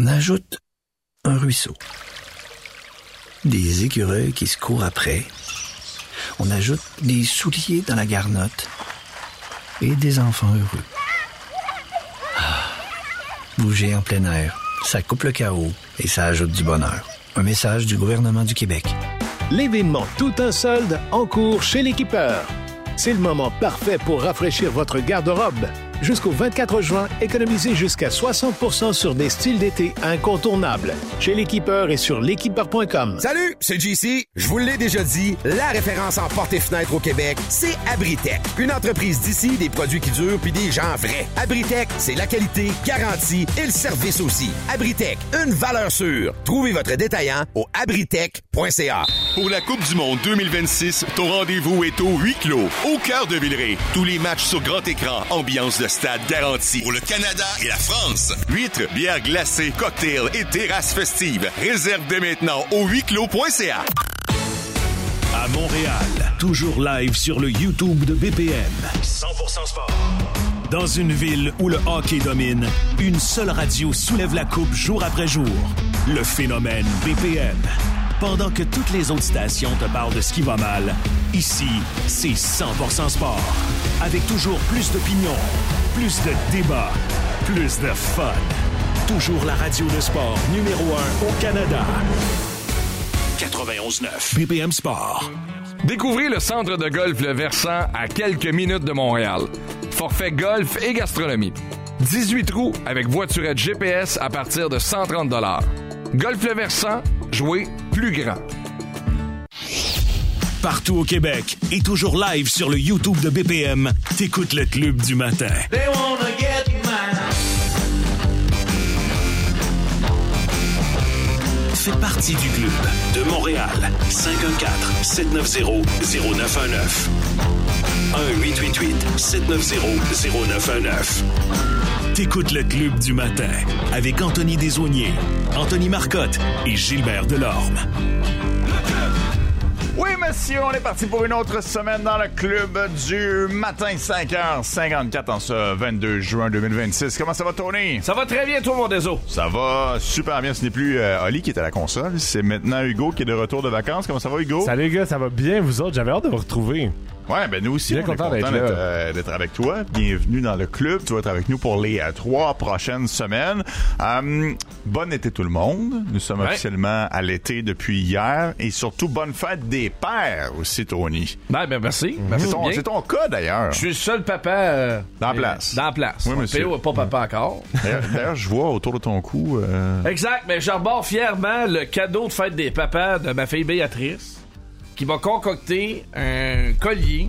On ajoute un ruisseau. Des écureuils qui se courent après. On ajoute des souliers dans la garnotte. Et des enfants heureux. Bouger en plein air, ça coupe le chaos et ça ajoute du bonheur. Un message du gouvernement du Québec. L'événement Tout un solde en cours chez l'Équipeur. C'est le moment parfait pour rafraîchir votre garde-robe. Jusqu'au 24 juin, économisez jusqu'à 60% sur des styles d'été incontournables. Chez l'Équipeur et sur l'équipeur.com. Salut, c'est JC. Je vous l'ai déjà dit, la référence en portes et fenêtres au Québec, c'est Abritech. Une entreprise d'ici, des produits qui durent puis des gens vrais. Abritech, c'est la qualité, garantie et le service aussi. Abritech, une valeur sûre. Trouvez votre détaillant au abritech.ca. Pour la Coupe du Monde 2026, ton rendez-vous est au huis clos, au cœur de Villeray. Tous les matchs sur grand écran, ambiance de stade garantie. Pour le Canada et la France. Huîtres, bières glacées, cocktails et terrasses festives. Réserve dès maintenant au huisclos.ca. À Montréal, toujours live sur le YouTube de BPM. 100% sport. Dans une ville où le hockey domine, une seule radio soulève la coupe jour après jour. Le phénomène BPM. Pendant que toutes les autres stations te parlent de ce qui va mal, ici, c'est 100% sport. Avec toujours plus d'opinions, plus de débats, plus de fun. Toujours la radio de sport numéro 1 au Canada. 91.9 BPM Sport. Découvrez le centre de golf Le Versant à quelques minutes de Montréal. Forfait golf et gastronomie. 18 trous avec voiturette GPS à partir de 130 $. Golf Le Versant, jouer plus grand. Partout au Québec et toujours live sur le YouTube de BPM, t'écoutes le Club du matin. They wanna get mine. Fais partie du club de Montréal. 514-790-0919. 1-888-790-0919. T'écoutes le Club du matin avec Anthony Desaulniers, Anthony Marcotte et Gilbert Delorme. Oui, monsieur, on est parti pour une autre semaine dans le Club du matin, 5h54 en ce 22 juin 2026. Comment ça va, Tony? Ça va très bien, toi, mon déso. Ça va super bien. Ce n'est plus Oli qui est à la console. C'est maintenant Hugo qui est de retour de vacances. Comment ça va, Hugo? Salut, gars, ça va bien, vous autres? J'avais hâte de vous retrouver. Ouais, ben nous aussi, bien on est content d'être avec toi. Bienvenue dans le club. Tu vas être avec nous pour les 3 prochaines semaines. Bon été tout le monde. Nous sommes officiellement à l'été depuis hier. Et surtout, bonne fête des pères aussi, Tony. Ben merci. C'est ton cas, d'ailleurs. Je suis le seul papa... dans la place. Dans la place. Oui, monsieur. Péo n'est pas papa encore. D'ailleurs, je vois autour de ton cou... Exact, mais je rebord fièrement le cadeau de fête des papas de ma fille Béatrice, qui m'a concocté un collier,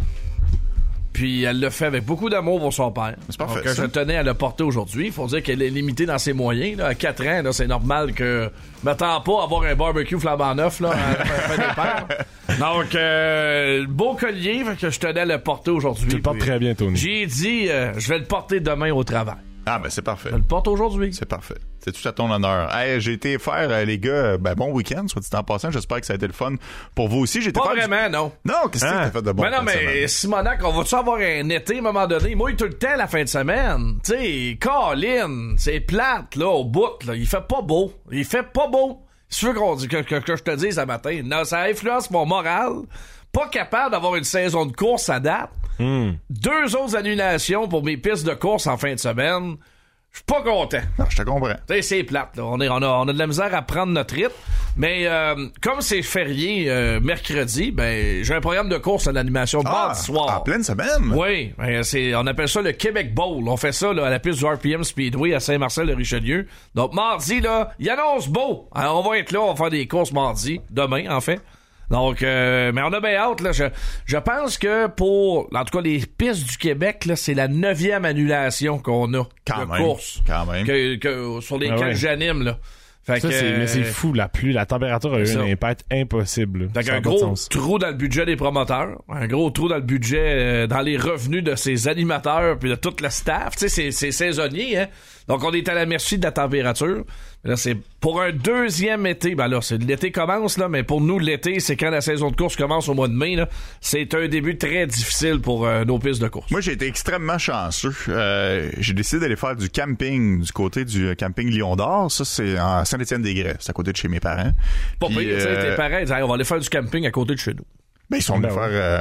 puis elle l'a fait avec beaucoup d'amour pour son père. C'est parfait. Donc, je tenais à le porter aujourd'hui. Il faut dire qu'elle est limitée dans ses moyens. Là. À 4 ans, là, c'est normal que je m'attends pas à avoir un barbecue flambant neuf là, à la fin des pères. Donc, beau collier, fait que je tenais à le porter aujourd'hui. Tu le portes très bien, Tony. J'ai dit, je vais le porter demain au travail. Ah, ben c'est parfait. Je le porte aujourd'hui. C'est parfait. C'est tout à ton honneur. Hey, j'ai été faire, les gars, bon week-end, soit dit en passant. J'espère que ça a été le fun pour vous aussi. Pas vraiment, non. Non, qu'est-ce que t'as fait de bon? Mais non, mais Simonac, on va-tu avoir un été à un moment donné? Moi, il tout le temps la fin de semaine. Tu sais, Colin, c'est plate, là, au bout, là. Il fait pas beau. Il fait pas beau. Si tu veux que je te dise ce matin. Non, ça influence mon moral. Pas capable d'avoir une saison de course à date. 2 autres annulations pour mes pistes de course en fin de semaine. Je suis pas content. Non, je te comprends. T'sais, c'est plate, là. On a de la misère à prendre notre rythme. Mais comme c'est férié mercredi, ben j'ai un programme de course en animation mardi soir. En pleine semaine? Oui. Ben, on appelle ça le Québec Bowl. On fait ça là, à la piste du RPM Speedway à Saint-Marcel-de-Richelieu. Donc mardi, là, il annonce beau. Alors, on va être là, on va faire des courses mardi. Demain, en fait. Donc, mais on a bien hâte, là. Je pense que pour, en tout cas, les pistes du Québec, là, c'est la 9e annulation qu'on a de course. Quand même. Sur lesquelles j'anime, là. Fait ça, que, mais c'est fou, la pluie, la température a eu un impact impossible. Fait un gros trou dans le budget des promoteurs, un gros trou dans le budget, dans les revenus de ses animateurs puis de toute la staff. Tu sais, c'est saisonnier, hein. Donc, on est à la merci de la température. Là, c'est pour un deuxième été. Ben là, l'été commence, là, mais pour nous, l'été, c'est quand la saison de course commence au mois de mai, là. C'est un début très difficile pour nos pistes de course. Moi, j'ai été extrêmement chanceux. J'ai décidé d'aller faire du camping du côté du camping Lion d'Or. Ça, c'est en Saint-Étienne-des-Grès. C'est à côté de chez mes parents. Pas pire, tu sais, tes parents, ils disent, on va aller faire du camping à côté de chez nous. Ben, ils sont venus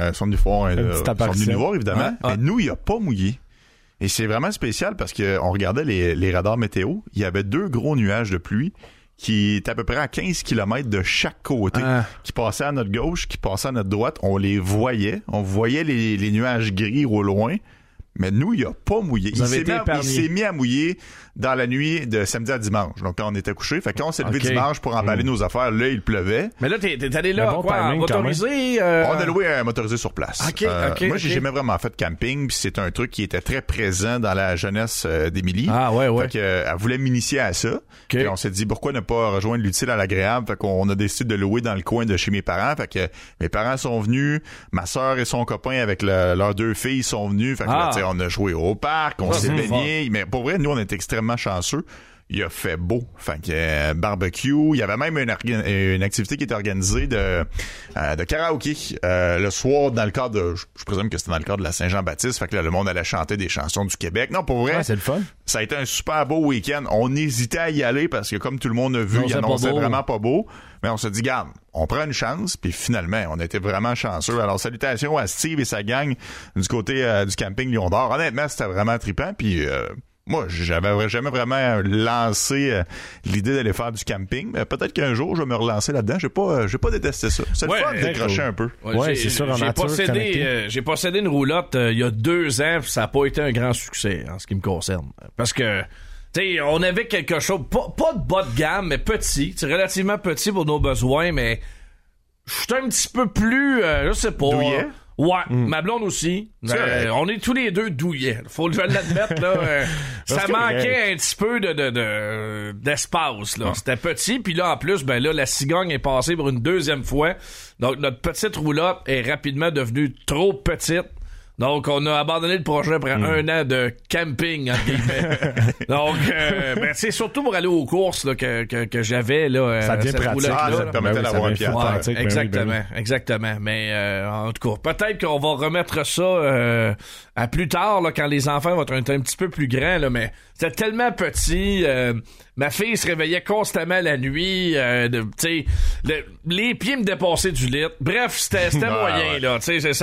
nous voir, évidemment. Mais nous, il a pas mouillé. Et c'est vraiment spécial parce que on regardait les radars météo. Il y avait 2 gros nuages de pluie qui étaient à peu près à 15 km de chaque côté, qui passaient à notre gauche, qui passaient à notre droite. On les voyait. On voyait les nuages gris au loin. Mais nous, il a pas mouillé. Il s'est mis à mouiller dans la nuit de samedi à dimanche. Donc, quand on était couché, fait que quand on s'est levé dimanche pour emballer nos affaires, là, il pleuvait. Mais là, t'es allé là, bon quoi, motorisé? On a loué un motorisé sur place. Moi, j'ai jamais vraiment fait de camping, puis c'est un truc qui était très présent dans la jeunesse d'Émilie. Ah, ouais. Fait que, elle voulait m'initier à ça. Puis on s'est dit, pourquoi ne pas rejoindre l'utile à l'agréable? Fait qu'on a décidé de louer dans le coin de chez mes parents. Fait que mes parents sont venus, ma sœur et son copain avec leurs 2 filles sont venus. Fait que là, on a joué au parc, on s'est baigné. Mais pour vrai, nous, on était extrêmement chanceux. Il a fait beau. Fait que barbecue. Il y avait même une activité qui était organisée de karaoké le soir dans le cadre de... Je présume que c'était dans le cadre de la Saint-Jean-Baptiste. Fait que là, le monde allait chanter des chansons du Québec. Non, pour vrai, c'est le fun. Ça a été un super beau week-end. On hésitait à y aller parce que comme tout le monde a vu, il annonçait vraiment pas beau. Mais on s'est dit, garde, on prend une chance. Puis finalement, on a été vraiment chanceux. Alors, salutations à Steve et sa gang du côté du camping Lion d'Or. Honnêtement, c'était vraiment trippant. Puis... moi, j'avais jamais vraiment lancé l'idée d'aller faire du camping, mais peut-être qu'un jour je vais me relancer là-dedans. J'ai pas détesté ça. C'est le fun de décrocher un peu. Ouais, c'est sûr. J'ai possédé une roulotte il y a 2 ans, puis ça n'a pas été un grand succès en ce qui me concerne, parce que t'sais, on avait quelque chose, pas de bas de gamme, mais petit, relativement petit pour nos besoins, mais je suis un petit peu plus, je sais pas. Douillet? Ouais, ma blonde aussi. On est tous les deux douillets. Faut l'admettre, là. Ça manquait un petit peu d'espace, là. C'était petit, puis là, en plus, ben là, la cigogne est passée pour une 2e fois. Donc, notre petite roulotte est rapidement devenue trop petite. Donc, on a abandonné le projet après 1 an de camping, entre guillemets. Donc, c'est surtout pour aller aux courses là, que j'avais là. Ça devient pratique. Ça te permettait d'avoir un pied à terre. Exactement. Mais en tout cas, peut-être qu'on va remettre ça à plus tard, là, quand les enfants vont être un petit peu plus grands. Là, mais c'était tellement petit. Ma fille se réveillait constamment la nuit. Les pieds me dépassaient du lit. Bref, c'était moyen, là.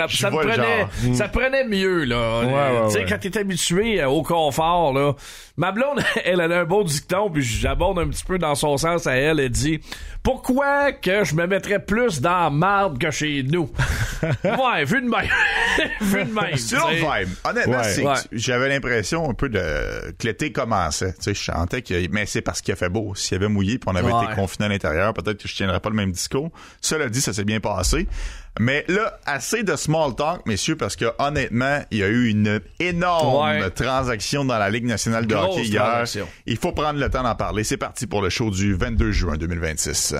Ça prenait mieux, là. Quand t'es habitué au confort, là. Ma blonde, elle a un bon dicton, puis j'aborde un petit peu dans son sens à elle. Elle dit, pourquoi que je me mettrais plus dans la marde que chez nous? Ouais, vu de même. C'est l'autre vibe. Honnêtement, j'avais l'impression un peu que l'été commençait. Tu sais, je chantais mais c'est parce qu'il a fait beau. S'il y avait mouillé puis on avait été confinés à l'intérieur, peut-être que je tiendrais pas le même discours. Cela dit, ça s'est bien passé. Mais là, assez de small talk, messieurs, parce que honnêtement, il y a eu une énorme transaction dans la Ligue nationale de hockey hier. Il faut prendre le temps d'en parler. C'est parti pour le show du 22 juin 2026.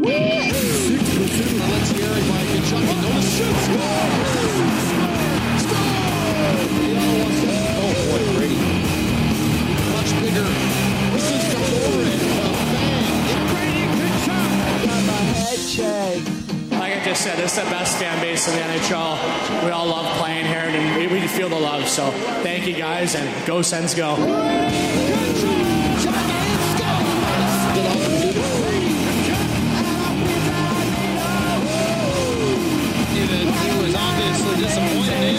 Like I just said, this is the best fan base in the NHL. We all love playing here, and we feel the love. So thank you guys, and go Sens go. He was obviously disappointed.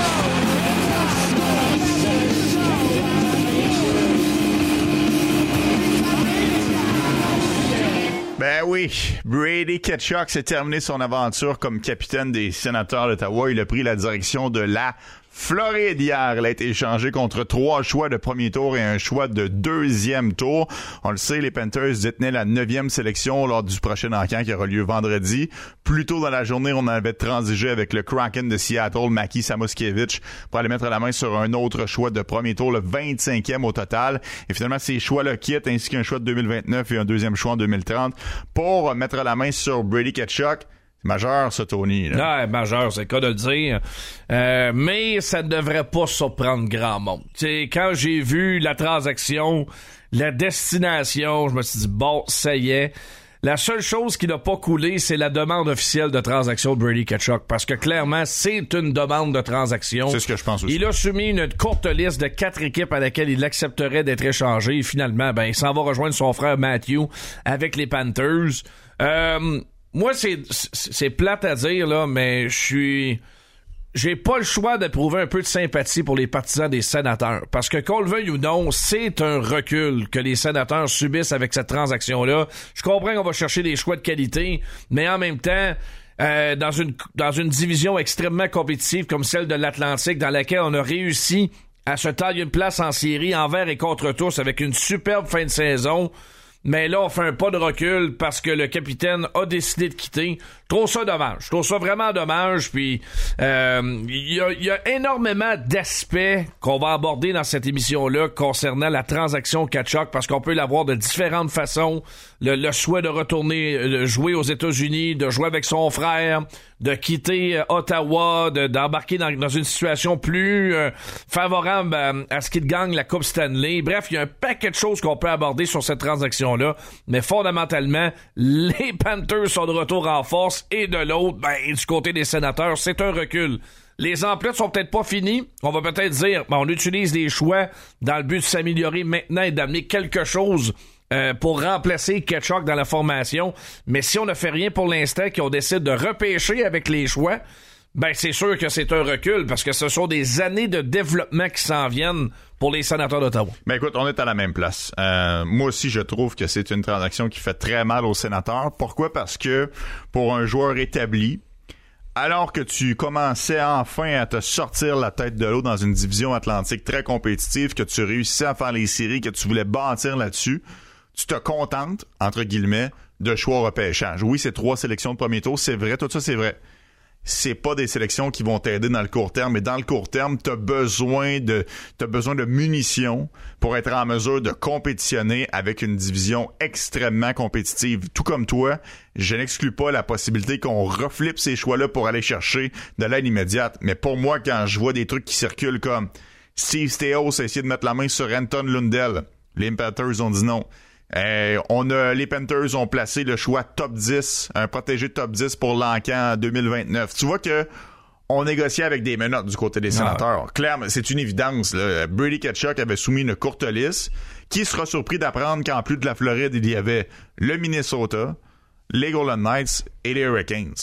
Ben oui, Brady Tkachuk s'est terminé son aventure comme capitaine des Sénateurs d'Ottawa. Il a pris la direction de la Floride hier. Il a été échangé contre 3 choix de premier tour et un choix de 2e tour. On le sait, les Panthers détenaient la 9e sélection lors du prochain encamp qui aura lieu vendredi. Plus tôt dans la journée, on avait transigé avec le Kraken de Seattle, Maki Samoskevich, pour aller mettre la main sur un autre choix de premier tour, le 25e au total. Et finalement, ces choix-là quittent, ainsi qu'un choix de 2029 et un 2e choix en 2030 pour mettre la main sur Brady Tkachuk. Majeur, ça, Tony. Là. Ouais, majeur, c'est le cas de le dire. Mais ça ne devrait pas surprendre grand monde. T'sais, quand j'ai vu la transaction, la destination, je me suis dit, bon, ça y est. La seule chose qui n'a pas coulé, c'est la demande officielle de transaction de Brady Tkachuk. Parce que clairement, c'est une demande de transaction. C'est ce que je pense aussi. Il a soumis une courte liste de 4 équipes à laquelle il accepterait d'être échangé. Et finalement, il s'en va rejoindre son frère Matthew avec les Panthers. Moi, c'est plate à dire, là, mais j'ai pas le choix d'éprouver un peu de sympathie pour les partisans des Sénateurs. Parce que qu'on le veuille ou non, c'est un recul que les Sénateurs subissent avec cette transaction-là. Je comprends qu'on va chercher des choix de qualité, mais en même temps, dans une division extrêmement compétitive comme celle de l'Atlantique, dans laquelle on a réussi à se tailler une place en série envers et contre tous avec une superbe fin de saison, mais là, on fait un pas de recul parce que le capitaine a décidé de quitter. Je trouve ça dommage. Je trouve ça vraiment dommage. Puis, il y a énormément d'aspects qu'on va aborder dans cette émission-là concernant la transaction Tkachuk parce qu'on peut l'avoir de différentes façons. Le souhait de retourner jouer aux États-Unis, de jouer avec son frère, de quitter Ottawa, d'embarquer dans une situation plus favorable à ce qu'il gagne la Coupe Stanley. Bref, il y a un paquet de choses qu'on peut aborder sur cette transaction-là. Mais fondamentalement, les Panthers sont de retour en force et de l'autre, du côté des Sénateurs, c'est un recul. Les emplois sont peut-être pas finis. On va peut-être dire, on utilise des choix dans le but de s'améliorer maintenant et d'amener quelque chose pour remplacer Tkachuk dans la formation. Mais si on ne fait rien pour l'instant, qu'on décide de repêcher avec les choix, c'est sûr que c'est un recul parce que ce sont des années de développement qui s'en viennent pour les Sénateurs d'Ottawa. Mais écoute, on est à la même place. Moi aussi, je trouve que c'est une transaction qui fait très mal aux Sénateurs. Pourquoi? Parce que pour un joueur établi, alors que tu commençais enfin à te sortir la tête de l'eau dans une division atlantique très compétitive, que tu réussissais à faire les séries, que tu voulais bâtir là-dessus, tu te contentes, entre guillemets, de choix au repêchage. Oui, c'est 3 sélections de premier tour, c'est vrai, tout ça c'est vrai. C'est pas des sélections qui vont t'aider dans le court terme, mais dans le court terme, t'as besoin de munitions pour être en mesure de compétitionner avec une division extrêmement compétitive. Tout comme toi, je n'exclus pas la possibilité qu'on reflippe ces choix-là pour aller chercher de l'aide immédiate. Mais pour moi, quand je vois des trucs qui circulent comme Steve Staios a essayé de mettre la main sur Anton Lundell, les Panthers ont dit non. Les Panthers ont placé le choix top 10, un protégé top 10 pour l'encan en 2029. Tu vois que on négociait avec des menottes du côté des Sénateurs. Clairement, c'est une évidence. Là. Brady Tkachuk avait soumis une courte liste. Qui sera surpris d'apprendre qu'en plus de la Floride, il y avait le Minnesota, les Golden Knights et les Hurricanes.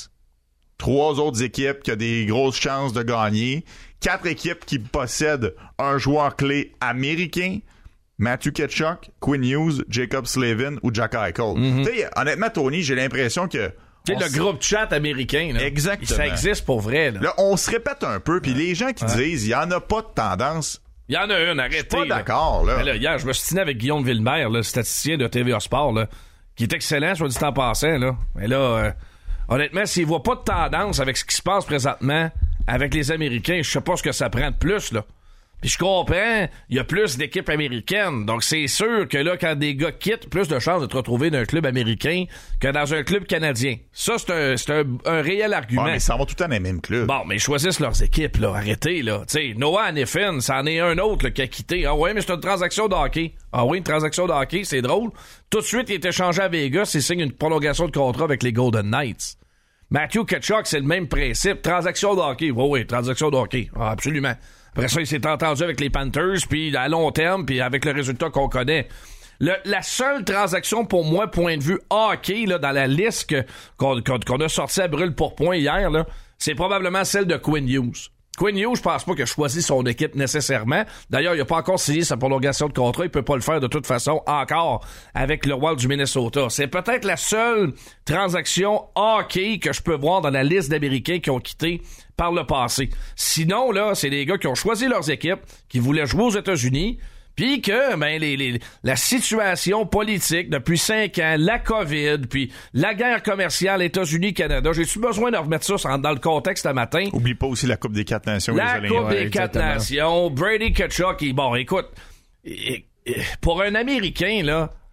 3 autres équipes qui ont des grosses chances de gagner. 4 équipes qui possèdent un joueur clé américain. Matthew Tkachuk, Quinn Hughes, Jacob Slavin ou Jack Eichel. Mm-hmm. Tu sais, honnêtement, Tony, j'ai l'impression que... Tu sais, le groupe chat américain, là. Exactement. Ça existe pour vrai, là. Là, on se répète un peu, puis les gens qui disent, il y en a pas de tendance... Il y en a une, arrêtez. Je suis pas d'accord, là. Mais là. Hier, je me suis tenu avec Guillaume Villemer, le statisticien de TVA Sport, là, qui est excellent, soit dit en passant, là. Mais là, honnêtement, s'il voit pas de tendance avec ce qui se passe présentement avec les Américains, je sais pas ce que ça prend de plus, là. Puis je comprends, il y a plus d'équipes américaines. Donc c'est sûr que là, quand des gars quittent, plus de chances de te retrouver dans un club américain que dans un club canadien. Ça, c'est un réel argument. Ouais, mais ça va tout le temps dans les mêmes clubs. Bon, mais ils choisissent leurs équipes, là. Arrêtez, là. Tu sais, Noah Hanifin, c'en est un autre là, qui a quitté. Ah ouais, mais c'est une transaction de hockey. Ah oui, une transaction de hockey, c'est drôle. Tout de suite, il est échangé à Vegas et signe une prolongation de contrat avec les Golden Knights. Matthew Tkachuk, c'est le même principe. Transaction de hockey. Oui, transaction de hockey. Ah, absolument. Après ça, il s'est entendu avec les Panthers, puis à long terme, puis avec le résultat qu'on connaît. La seule transaction pour moi, point de vue hockey, là, dans la liste qu'on a sortie à brûle pour point hier, là, c'est probablement celle de Quinn Hughes. Quinn Hughes, je pense pas qu'il a choisi son équipe nécessairement. D'ailleurs, il a pas encore signé sa prolongation de contrat. Il peut pas le faire de toute façon encore avec le Wild du Minnesota. C'est peut-être la seule transaction hockey que je peux voir dans la liste d'Américains qui ont quitté par le passé. Sinon, là, c'est des gars qui ont choisi leurs équipes, qui voulaient jouer aux États-Unis, puis que la situation politique depuis 5 ans, la COVID, puis la guerre commerciale États-Unis-Canada, j'ai-tu besoin de remettre ça dans le contexte ce matin? Oublie pas aussi la Coupe des 4 Nations. La Coupe des 4 Nations, Brady Tkachuk, bon, écoute, pour un Américain, là,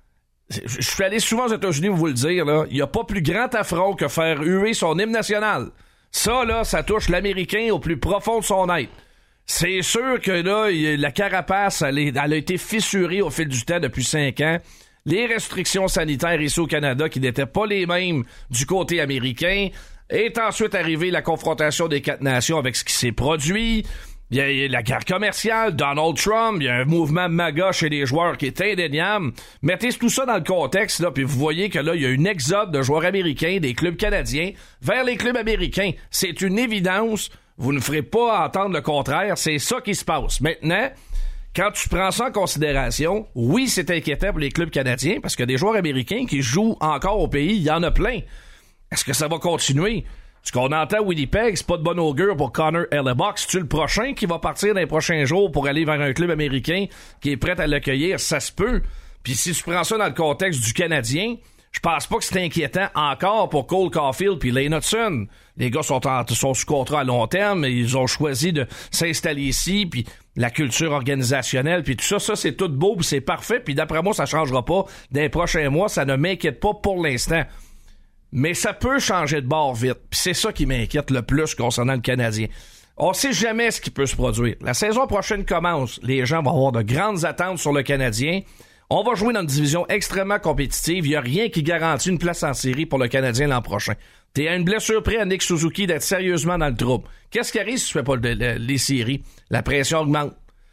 Je suis allé souvent aux États-Unis vous le dire, là. Il n'y a pas plus grand affront que faire huer son hymne national. Ça, là, ça touche l'Américain au plus profond de son être. C'est sûr que là, la carapace, elle a été fissurée au fil du temps depuis 5 ans. Les restrictions sanitaires ici au Canada, qui n'étaient pas les mêmes du côté américain, est ensuite arrivée la confrontation des 4 nations avec ce qui s'est produit. Il y a la guerre commerciale, Donald Trump, il y a un mouvement MAGA chez les joueurs qui est indéniable. Mettez tout ça dans le contexte, là, puis vous voyez que là, il y a une exode de joueurs américains des clubs canadiens vers les clubs américains. C'est une évidence. Vous ne ferez pas entendre le contraire. C'est ça qui se passe. Maintenant, quand tu prends ça en considération, oui, c'est inquiétant pour les clubs canadiens parce que des joueurs américains qui jouent encore au pays, il y en a plein. Est-ce que ça va continuer? Ce qu'on entend à Winnipeg, c'est pas de bon augure pour Connor Hellebuyck. C'est-tu le prochain qui va partir dans les prochains jours pour aller vers un club américain qui est prêt à l'accueillir? Ça se peut. Puis si tu prends ça dans le contexte du Canadien, je pense pas que c'est inquiétant encore pour Cole Caulfield puis Lane Hutson. Les gars sont sous contrat à long terme, et ils ont choisi de s'installer ici, puis la culture organisationnelle, puis tout ça, c'est tout beau, puis c'est parfait, puis d'après moi, ça changera pas dans les prochains mois. Ça ne m'inquiète pas pour l'instant. Mais ça peut changer de bord vite. Puis c'est ça qui m'inquiète le plus concernant le Canadien. On sait jamais ce qui peut se produire. La saison prochaine commence. Les gens vont avoir de grandes attentes sur le Canadien. On va jouer dans une division extrêmement compétitive. Il n'y a rien qui garantit une place en série pour le Canadien l'an prochain. T'es à une blessure près à Nick Suzuki d'être sérieusement dans le trouble. Qu'est-ce qui arrive si tu fais pas les séries? La pression augmente.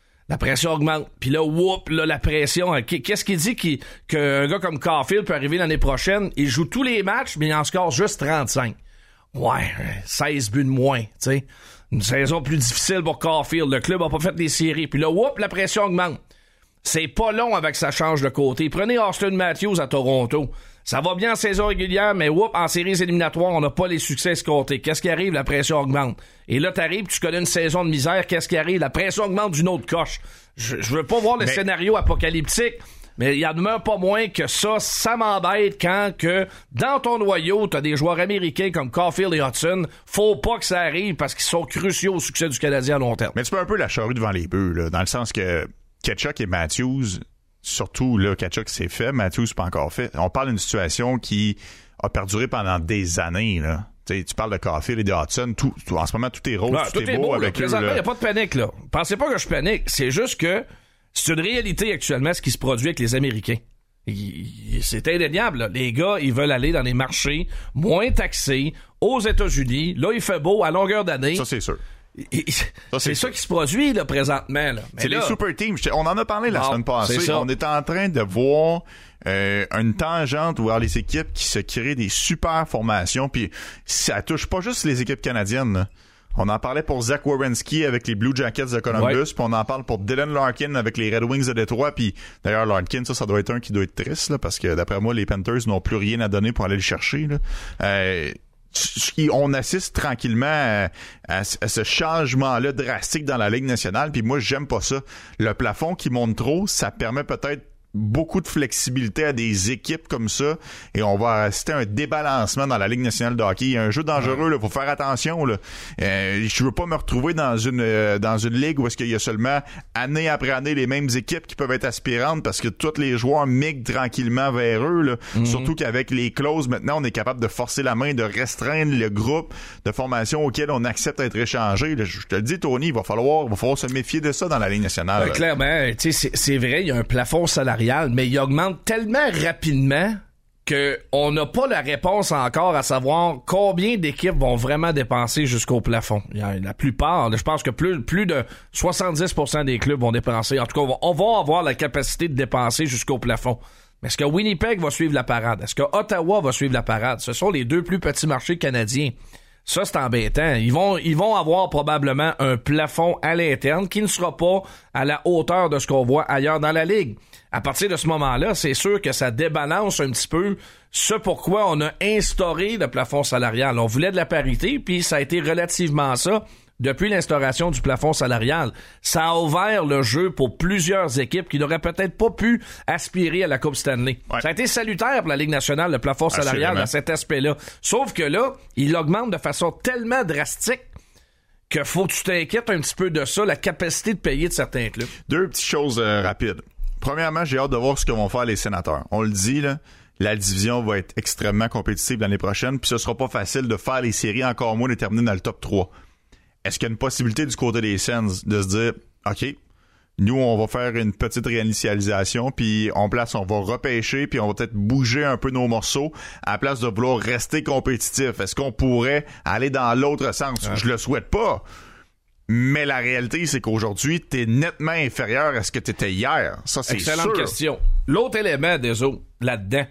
Puis là, la pression. Qu'est-ce qui dit qu'un gars comme Caulfield peut arriver l'année prochaine? Il joue tous les matchs, mais il en score juste 35. Ouais, 16 buts de moins, tu sais. Une saison plus difficile pour Caulfield. Le club a pas fait les séries. Puis là, la pression augmente. C'est pas long avec que ça change de côté. Prenez Austin Matthews à Toronto. Ça va bien en saison régulière, mais en séries éliminatoires, on n'a pas les succès escomptés. Qu'est-ce qui arrive? La pression augmente. Et là, t'arrives, tu connais une saison de misère. Qu'est-ce qui arrive? La pression augmente d'une autre coche. Je veux pas voir le scénario apocalyptique, mais il y en demeure pas moins que ça m'embête quand que dans ton noyau, t'as des joueurs américains comme Caulfield et Hudson. Faut pas que ça arrive parce qu'ils sont cruciaux au succès du Canadien à long terme. Mais tu peux un peu la charrue devant les bœufs, là, dans le sens que Tkachuk et Matthews, surtout là, Tkachuk c'est fait, Matthews pas encore fait. On parle d'une situation qui a perduré pendant des années, là. T'sais, tu parles de Caulfield et de Hudson, en ce moment tout est rose, tout est beau avec eux. Présentement, il n'y a pas de panique, là. Pensez pas que je panique, c'est juste que c'est une réalité actuellement ce qui se produit avec les Américains. C'est indéniable, là. Les gars, ils veulent aller dans les marchés moins taxés aux États-Unis. Là, il fait beau à longueur d'année. Ça, c'est sûr. C'est ça qui se produit là présentement. Là. C'est les super teams. On en a parlé la semaine passée. On est en train de voir une tangente voir les équipes qui se créent des super formations. Puis ça touche pas juste les équipes canadiennes. Là. On en parlait pour Zach Werenski avec les Blue Jackets de Columbus. Puis on en parle pour Dylan Larkin avec les Red Wings de Détroit. Puis d'ailleurs Larkin, ça doit être un qui doit être triste là, parce que d'après moi les Panthers n'ont plus rien à donner pour aller le chercher. Là. On assiste tranquillement à ce changement-là drastique dans la Ligue nationale, puis moi, j'aime pas ça. Le plafond qui monte trop, ça permet peut-être beaucoup de flexibilité à des équipes comme ça, et on va assister à un débalancement dans la Ligue nationale de hockey. Il y a un jeu dangereux, là, faut faire attention. Là. Je veux pas me retrouver dans une ligue où est-ce qu'il y a seulement année après année les mêmes équipes qui peuvent être aspirantes parce que tous les joueurs migrent tranquillement vers eux. Là. Surtout qu'avec les clauses, maintenant, on est capable de forcer la main, de restreindre le groupe de formation auquel on accepte d'être échangé. Là, je te le dis, Tony, il va falloir se méfier de ça dans la Ligue nationale. Clairement, tu sais, c'est vrai, il y a un plafond salarial, mais il augmente tellement rapidement qu'on n'a pas la réponse encore à savoir combien d'équipes vont vraiment dépenser jusqu'au plafond. La plupart, je pense que plus de 70% des clubs vont dépenser. En tout cas, on va avoir la capacité de dépenser jusqu'au plafond. Mais est-ce que Winnipeg va suivre la parade? Est-ce que Ottawa va suivre la parade? Ce sont les deux plus petits marchés canadiens. Ça, c'est embêtant. Ils vont avoir probablement un plafond à l'interne qui ne sera pas à la hauteur de ce qu'on voit ailleurs dans la Ligue. À partir de ce moment-là, c'est sûr que ça débalance un petit peu ce pourquoi on a instauré le plafond salarial. On voulait de la parité, puis ça a été relativement ça depuis l'instauration du plafond salarial. Ça a ouvert le jeu pour plusieurs équipes qui n'auraient peut-être pas pu aspirer à la Coupe Stanley. Ouais. Ça a été salutaire pour la Ligue nationale, le plafond salarial à cet aspect-là. Sauf que là, il augmente de façon tellement drastique que faut que tu t'inquiètes un petit peu de ça, la capacité de payer de certains clubs. Deux petites choses rapides. Premièrement, j'ai hâte de voir ce que vont faire les Sénateurs. On le dit, là, la division va être extrêmement compétitive l'année prochaine, puis ce sera pas facile de faire les séries, encore moins de terminer dans le top 3. Est-ce qu'il y a une possibilité du côté des Sens de se dire, OK, nous, on va faire une petite réinitialisation, puis on va repêcher, puis on va peut-être bouger un peu nos morceaux à la place de vouloir rester compétitif. Est-ce qu'on pourrait aller dans l'autre sens? Je le souhaite pas. Mais la réalité, c'est qu'aujourd'hui, t'es nettement inférieur à ce que t'étais hier. Ça, c'est sûr. Excellente question. L'autre élément des autres, là-dedans,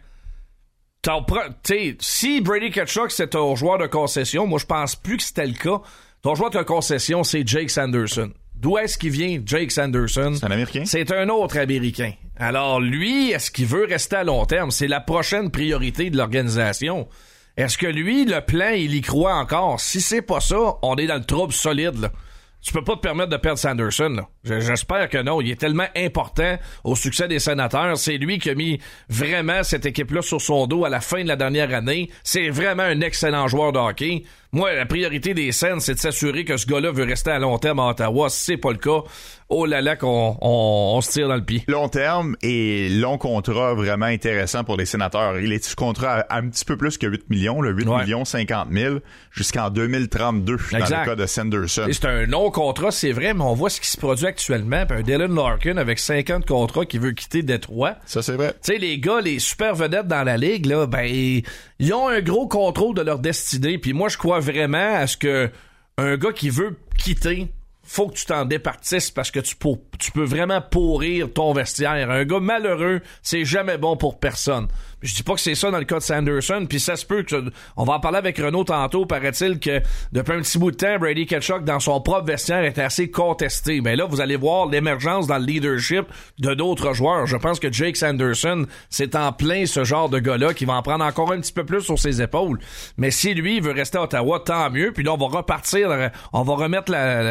si Brady Tkachuk, c'est un joueur de concession, moi, je pense plus que c'était le cas. Ton joueur de concession, c'est Jake Sanderson. D'où est-ce qu'il vient, Jake Sanderson? C'est un Américain? C'est un autre Américain. Alors, lui, est-ce qu'il veut rester à long terme? C'est la prochaine priorité de l'organisation. Est-ce que lui, le plan, il y croit encore? Si c'est pas ça, on est dans le trouble solide, là. Tu peux pas te permettre de perdre Sanderson, là. J'espère que non. Il est tellement important au succès des Sénateurs. C'est lui qui a mis vraiment cette équipe-là sur son dos à la fin de la dernière année. C'est vraiment un excellent joueur de hockey. Moi, la priorité des Sens, c'est de s'assurer que ce gars-là veut rester à long terme à Ottawa. Si c'est pas le cas, oh là là qu'on se tire dans le pied. Long terme et long contrat vraiment intéressant pour les Sénateurs. Il est sous contrat à un petit peu plus que 8 millions, là, 8 millions 50 000 jusqu'en 2032 dans le cas de Sanderson. Et c'est un long contrat, c'est vrai, mais on voit ce qui se produit actuellement. Puis un Dylan Larkin avec 5 ans de contrat qui veut quitter Détroit. Ça, c'est vrai. Tu sais, les gars, les super vedettes dans la ligue, là, ben, ils ont un gros contrôle de leur destinée. Puis moi, je crois vraiment à ce que un gars qui veut quitter, faut que tu t'en départisses parce que tu peux vraiment pourrir ton vestiaire. Un gars malheureux, c'est jamais bon pour personne. Je dis pas que c'est ça dans le cas de Sanderson, puis ça se peut que... On va en parler avec Renaud tantôt, paraît-il que depuis un petit bout de temps, Brady Tkachuk, dans son propre vestiaire, était assez contesté. Mais là, vous allez voir l'émergence dans le leadership de d'autres joueurs. Je pense que Jake Sanderson, c'est en plein ce genre de gars-là qui va en prendre encore un petit peu plus sur ses épaules. Mais si lui veut rester à Ottawa, tant mieux. Puis là, on va repartir, on va remettre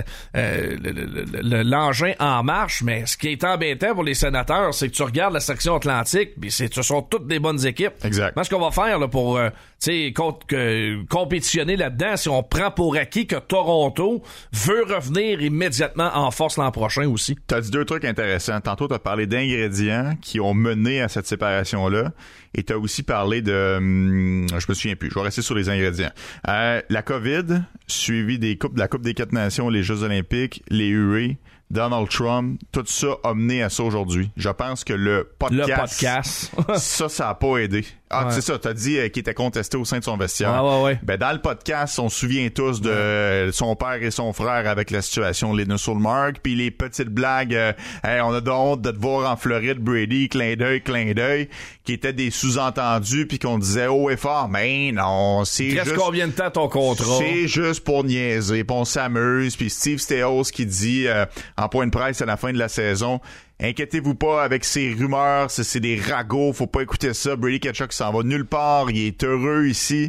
l'engin en marche. Mais ce qui est embêtant pour les Sénateurs, c'est que tu regardes la section Atlantique, puis ce sont toutes des bonnes équipes. Exact. Moi, ce qu'on va faire là, pour compétitionner là-dedans, si on prend pour acquis que Toronto veut revenir immédiatement en force l'an prochain aussi. T'as dit deux trucs intéressants. Tantôt, t'as parlé d'ingrédients qui ont mené à cette séparation-là. Et t'as aussi parlé de... je me souviens plus. Je vais rester sur les ingrédients. La COVID, suivi de la Coupe des 4 Nations, les Jeux Olympiques, les UE, Donald Trump, tout ça a mené à ça aujourd'hui. Je pense que le podcast ça a pas aidé. Ah, c'est ça, t'as dit qu'il était contesté au sein de son vestiaire. Ouais. Ben, dans le podcast, on se souvient tous de son père et son frère avec la situation Linus Ullmark, puis les petites blagues, hey, on a honte de te voir en Floride, Brady, clin d'œil, qui étaient des sous-entendus, puis qu'on disait haut et fort, mais non, c'est juste... Reste combien de temps ton contrat? C'est juste pour niaiser, puis on s'amuse, puis Steve Staios qui dit en point de presse à la fin de la saison... Inquiétez-vous pas avec ces rumeurs, c'est des ragots, faut pas écouter ça. Brady Tkachuk s'en va nulle part, il est heureux ici.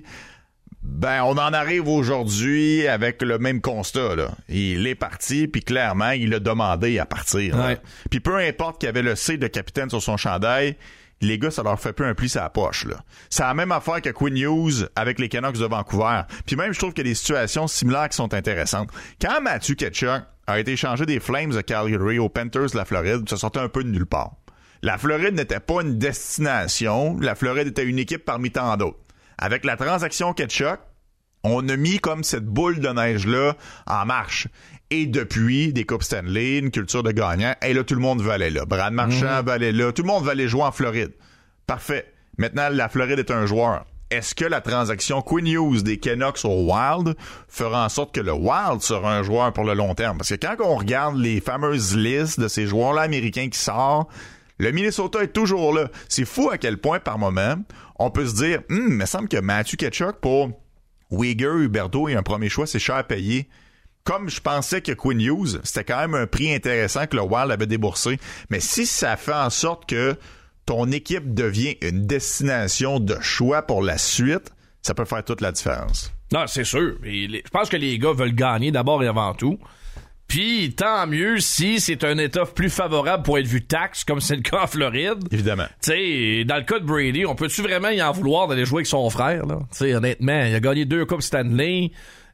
Ben, on en arrive aujourd'hui avec le même constat, là. Il est parti, puis clairement, il a demandé à partir. Ouais. Puis peu importe qu'il y avait le C de capitaine sur son chandail, les gars, ça leur fait peu un pli sur la poche, là. C'est la même affaire que Quinn Hughes avec les Canucks de Vancouver. Puis même, je trouve qu'il y a des situations similaires qui sont intéressantes. Quand Matthew Tkachuk a été échangé des Flames de Calgary aux Panthers de la Floride, ça sortait un peu de nulle part. La Floride n'était pas une destination. La Floride était une équipe parmi tant d'autres. Avec la transaction Tkachuk, on a mis comme cette boule de neige-là en marche. Et depuis, des Coupes Stanley, une culture de gagnant, et là, tout le monde veut aller là. Brad Marchand veut aller là. Tout le monde veut aller jouer en Floride. Parfait. Maintenant, la Floride est un joueur. Est-ce que la transaction Quinn Hughes des Canucks au Wild fera en sorte que le Wild sera un joueur pour le long terme? Parce que quand on regarde les fameuses listes de ces joueurs-là américains qui sortent, le Minnesota est toujours là. C'est fou à quel point, par moment, on peut se dire, il me semble que Matthew Tkachuk pour Uyghur, Huberdeau et un premier choix, c'est cher à payer. Comme je pensais que Quinn Hughes, c'était quand même un prix intéressant que le Wild avait déboursé. Mais si ça fait en sorte que ton équipe devient une destination de choix pour la suite, ça peut faire toute la différence. Non, c'est sûr. Je pense que les gars veulent gagner d'abord et avant tout. Puis, tant mieux si c'est un état plus favorable pour être vu taxe, comme c'est le cas en Floride. Évidemment. Tu sais, dans le cas de Brady, on peut-tu vraiment y en vouloir d'aller jouer avec son frère, là? Tu sais, honnêtement, il a gagné 2 Coupes Stanley.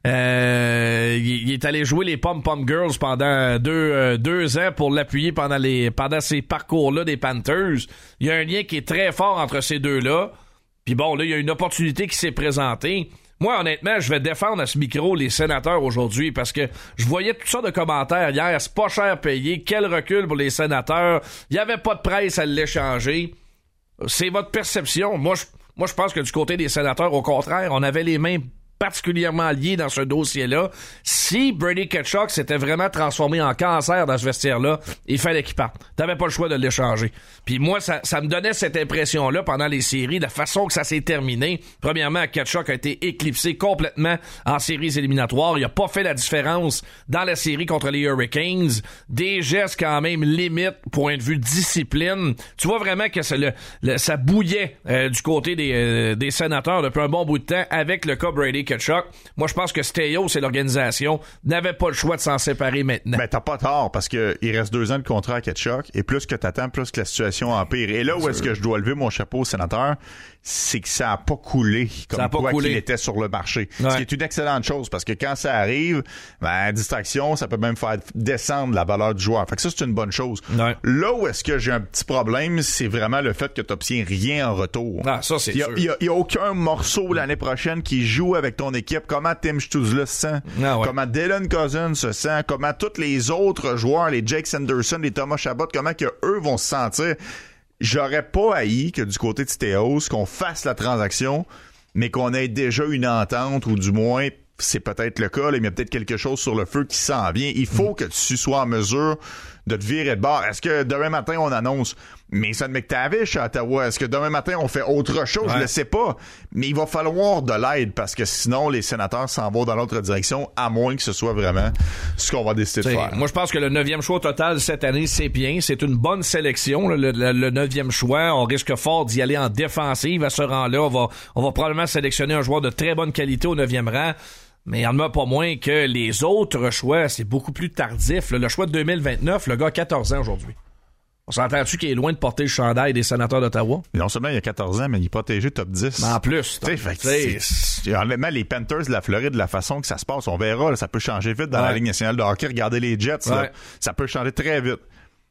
Il est allé jouer les Pom-Pom Girls pendant deux ans pour l'appuyer pendant ces parcours-là des Panthers. Il y a un lien qui est très fort entre ces deux-là. Puis bon, là, il y a une opportunité qui s'est présentée. Moi, honnêtement, je vais défendre à ce micro les Sénateurs aujourd'hui parce que je voyais toutes sortes de commentaires hier. C'est pas cher payé. Quel recul pour les Sénateurs. Il y avait pas de presse à l'échanger. C'est votre perception. Moi, je pense que du côté des Sénateurs, au contraire, on avait les mains particulièrement liés dans ce dossier-là. Si Brady Tkachuk s'était vraiment transformé en cancer dans ce vestiaire-là, il fallait qu'il parte. T'avais pas le choix de l'échanger. Puis moi, ça me donnait cette impression-là pendant les séries, la façon que ça s'est terminé. Premièrement, Tkachuk a été éclipsé complètement en séries éliminatoires. Il a pas fait la différence dans la série contre les Hurricanes. Des gestes quand même limite, point de vue discipline. Tu vois vraiment que ça bouillait du côté des Sénateurs depuis un bon bout de temps avec le cas Brady Tkachuk. Moi, je pense que Staios et l'organisation n'avaient pas le choix de s'en séparer maintenant. Ben, t'as pas tort, parce que il reste 2 ans de contrat à Tkachuk, et plus que t'attends, plus que la situation empire. Et là où est-ce que je dois lever mon chapeau au sénateur, c'est que ça a pas coulé comme quoi qu'il était sur le marché. Ouais. Ce qui est une excellente chose, parce que quand ça arrive, ben, distraction, ça peut même faire descendre la valeur du joueur. Fait que ça, c'est une bonne chose. Ouais. Là où est-ce que j'ai un petit problème, c'est vraiment le fait que t'obtiens rien en retour. Ah, ça, c'est sûr. Il y a aucun morceau l'année prochaine qui joue avec ton équipe. Comment Tim Stützle se sent, comment Dylan Cousins se sent, comment tous les autres joueurs, les Jake Sanderson, les Thomas Chabot, comment que eux vont se sentir. J'aurais pas haï que du côté de Staios, qu'on fasse la transaction, mais qu'on ait déjà une entente, ou du moins, c'est peut-être le cas, là, mais il y a peut-être quelque chose sur le feu qui s'en vient. Il faut que tu sois en mesure de te virer de bord. Est-ce que demain matin, on annonce Mason McTavish à Ottawa? Est-ce que demain matin, on fait autre chose? Ouais. Je le sais pas. Mais il va falloir de l'aide, parce que sinon, les Sénateurs s'en vont dans l'autre direction, à moins que ce soit vraiment ce qu'on va décider de faire. Moi, je pense que le 9e choix total cette année, c'est bien. C'est une bonne sélection, le 9e choix. On risque fort d'y aller en défensive à ce rang-là. On va probablement sélectionner un joueur de très bonne qualité au 9e rang. Mais il en a pas moins que les autres choix, c'est beaucoup plus tardif. Le choix de 2029, le gars a 14 ans aujourd'hui. On s'entend-tu qu'il est loin de porter le chandail des Sénateurs d'Ottawa? Non seulement il a 14 ans, mais il est protégé top 10. Mais en plus. Honnêtement, les Panthers de la Floride, la façon que ça se passe, on verra, là, ça peut changer vite dans la Ligue nationale de hockey. Regardez les Jets, là, ça peut changer très vite.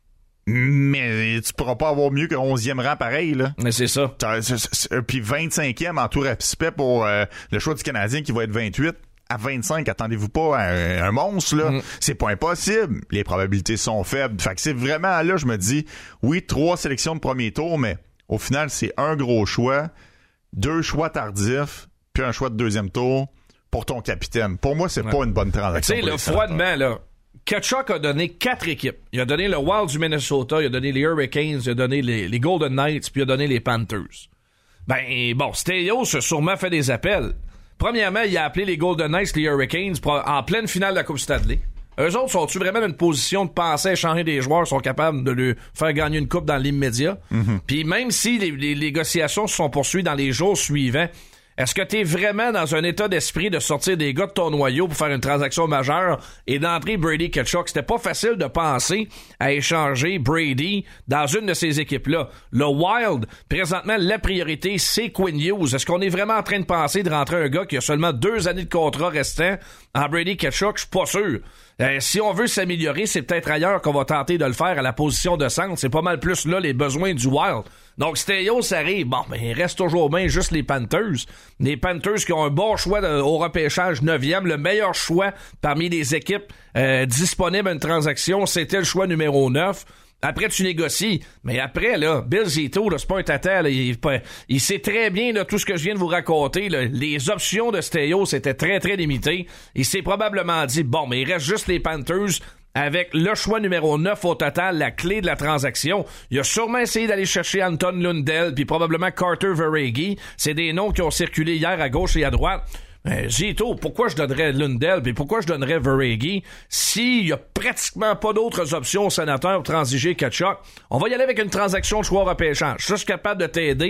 Mais tu pourras pas avoir mieux que 11e rang pareil, là. Mais c'est ça. Puis 25e en tout respect pour le choix du Canadien qui va être 28. À 25, attendez-vous pas à un monstre, là. C'est pas impossible. Les probabilités sont faibles. Fait que c'est vraiment là, je me dis, oui, 3 sélections de premier tour, mais au final, c'est un gros choix, 2 choix tardifs, puis un choix de 2e tour pour ton capitaine. Pour moi, c'est pas une bonne transaction. Tu sais, là, froidement, là, Tkachuk a donné 4 équipes. Il a donné le Wild du Minnesota, il a donné les Hurricanes, il a donné les Golden Knights, puis il a donné les Panthers. Ben, bon, Staios a sûrement fait des appels. Premièrement, il a appelé les Golden Knights, les Hurricanes, en pleine finale de la Coupe Stanley. Eux autres, sont-tu vraiment dans une position de penser à échanger des joueurs, sont capables de lui faire gagner une coupe dans l'immédiat? Puis même si les négociations se sont poursuivies dans les jours suivants, est-ce que t'es vraiment dans un état d'esprit de sortir des gars de ton noyau pour faire une transaction majeure et d'entrer Brady Tkachuk? C'était pas facile de penser à échanger Brady dans une de ces équipes-là. Le Wild, présentement, la priorité, c'est Quinn Hughes. Est-ce qu'on est vraiment en train de penser de rentrer un gars qui a seulement 2 années de contrat restant en Brady Tkachuk? Je suis pas sûr. Si on veut s'améliorer, c'est peut-être ailleurs qu'on va tenter de le faire à la position de centre. C'est pas mal plus là les besoins du Wild. Donc, Staios arrive. Bon, ben, il reste toujours bien juste les Panthers. Les Panthers qui ont un bon choix au repêchage 9e. Le meilleur choix parmi les équipes disponibles à une transaction, c'était le choix numéro 9. Après, tu négocies. Mais après, là, Bill Zito, là, c'est pas un tata, là, il sait très bien, là, tout ce que je viens de vous raconter, là, les options de Staios étaient très, très limitées. Il s'est probablement dit, bon, mais il reste juste les Panthers avec le choix numéro 9 au total, la clé de la transaction. Il a sûrement essayé d'aller chercher Anton Lundell, puis probablement Carter Verhaeghe. C'est des noms qui ont circulé hier à gauche et à droite. Zito, pourquoi je donnerais Lundell puis pourquoi je donnerais Verhaeghe s'il y a pratiquement pas d'autres options au sénateur pour transiger Tkachuk? On va y aller avec une transaction de choix repêchage. Je suis capable de t'aider.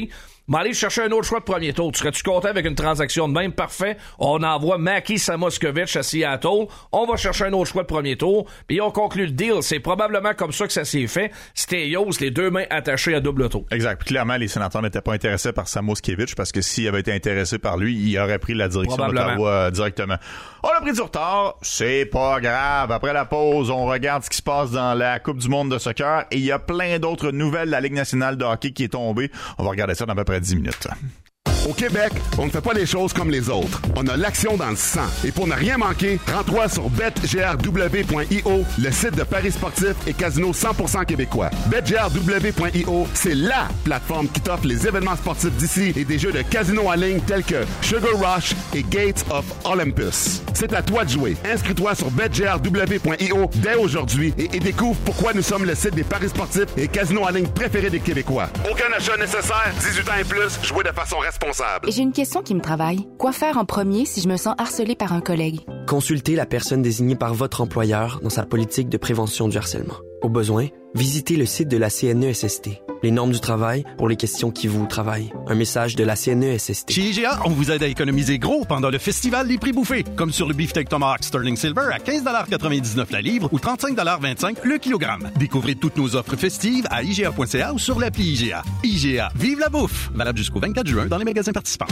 aller chercher un autre choix de premier tour. Tu serais-tu content avec une transaction de même? Parfait. On envoie Maki Samoskevich à Seattle. On va chercher un autre choix de premier tour. Puis on conclut le deal. C'est probablement comme ça que ça s'est fait. Steyos, les deux mains attachées à double tour. Exact. Puis clairement, les sénateurs n'étaient pas intéressés par Samoskevich parce que s'il avait été intéressé par lui, il aurait pris la direction d'Ottawa directement. On a pris du retard. C'est pas grave. Après la pause, on regarde ce qui se passe dans la Coupe du monde de soccer et il y a plein d'autres nouvelles de la Ligue nationale de hockey qui est tombée. On va regarder ça dans à peu près 10 minutes. Au Québec, on ne fait pas les choses comme les autres. On a l'action dans le sang. Et pour ne rien manquer, rends-toi sur betgrw.io, le site de paris sportifs et casino 100% québécois. betgrw.io, c'est LA plateforme qui t'offre les événements sportifs d'ici et des jeux de casino en ligne tels que Sugar Rush et Gates of Olympus. C'est à toi de jouer. Inscris-toi sur betgrw.io dès aujourd'hui et découvre pourquoi nous sommes le site des paris sportifs et casinos en ligne préférés des Québécois. Aucun achat nécessaire, 18 ans et plus, jouez de façon responsable. J'ai une question qui me travaille. Quoi faire en premier si je me sens harcelée par un collègue? Consultez la personne désignée par votre employeur dans sa politique de prévention du harcèlement. Au besoin, visitez le site de la CNESST. Les normes du travail pour les questions qui vous travaillent. Un message de la CNESST. Chez IGA, on vous aide à économiser gros pendant le festival des prix bouffés. Comme sur le beefsteak Tomahawk Sterling Silver à 15,99$ la livre ou 35,25$ le kilogramme. Découvrez toutes nos offres festives à IGA.ca ou sur l'appli IGA. IGA, vive la bouffe! Valable jusqu'au 24 juin dans les magasins participants.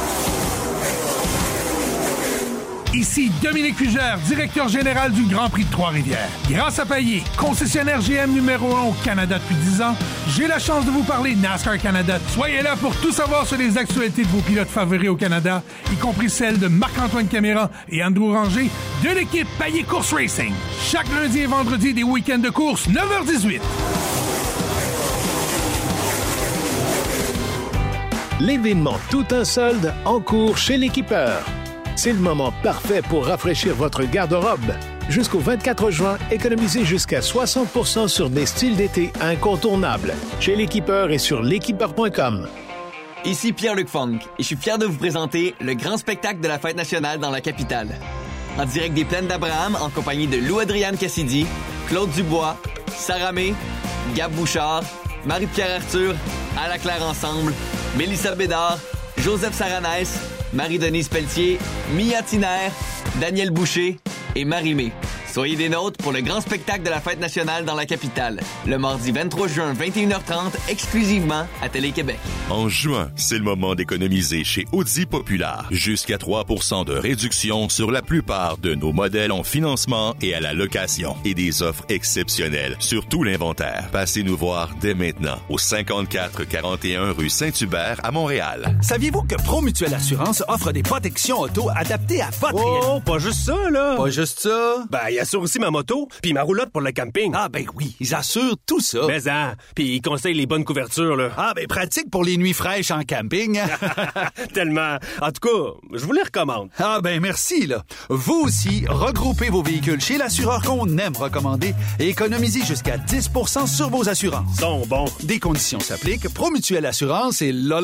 Ici Dominique Fugère, directeur général du Grand Prix de Trois-Rivières. Grâce à Payet, concessionnaire GM numéro 1 au Canada depuis 10 ans, j'ai la chance de vous parler NASCAR Canada. Soyez là pour tout savoir sur les actualités de vos pilotes favoris au Canada, y compris celles de Marc-Antoine Caméra et Andrew Ranger de l'équipe Payet Course Racing. Chaque lundi et vendredi des week-ends de course, 9h18. L'événement Tout un solde en cours chez l'équipeur. C'est le moment parfait pour rafraîchir votre garde-robe. Jusqu'au 24 juin, économisez jusqu'à 60% sur des styles d'été incontournables. Chez l'équipeur et sur l'équipeur.com. Ici Pierre-Luc Funk et je suis fier de vous présenter le grand spectacle de la Fête nationale dans la capitale. En direct des Plaines d'Abraham en compagnie de Lou-Adrienne Cassidy, Claude Dubois, Sarah May, Gab Bouchard, Marie-Pierre Arthur, Ala Claire Ensemble, Mélissa Bédard, Joseph Saranès, Marie-Denise Pelletier, Mia Tiner, Daniel Boucher et Marie-Mé. Soyez des nôtres pour le grand spectacle de la Fête nationale dans la capitale, le mardi 23 juin, 21h30, exclusivement à Télé-Québec. En juin, c'est le moment d'économiser chez Audi Populaire. Jusqu'à 3% de réduction sur la plupart de nos modèles en financement et à la location. Et des offres exceptionnelles sur tout l'inventaire. Passez nous voir dès maintenant au 5441 rue Saint-Hubert à Montréal. Saviez-vous que Promutuelle Assurance offre des protections auto adaptées à votre réalité? Oh, pas juste ça, là! Pas juste ça? Ben, ils assurent aussi ma moto, puis ma roulotte pour le camping. Ah, ben oui, ils assurent tout ça. Mais puis ils conseillent les bonnes couvertures, là. Ah, ben pratique pour les nuits fraîches en camping. Tellement. En tout cas, je vous les recommande. Ah, ben merci, là. Vous aussi, regroupez vos véhicules chez l'assureur qu'on aime recommander et économisez jusqu'à 10% sur vos assurances. Sont bons. Des conditions s'appliquent. Promutuelle Assurance et la.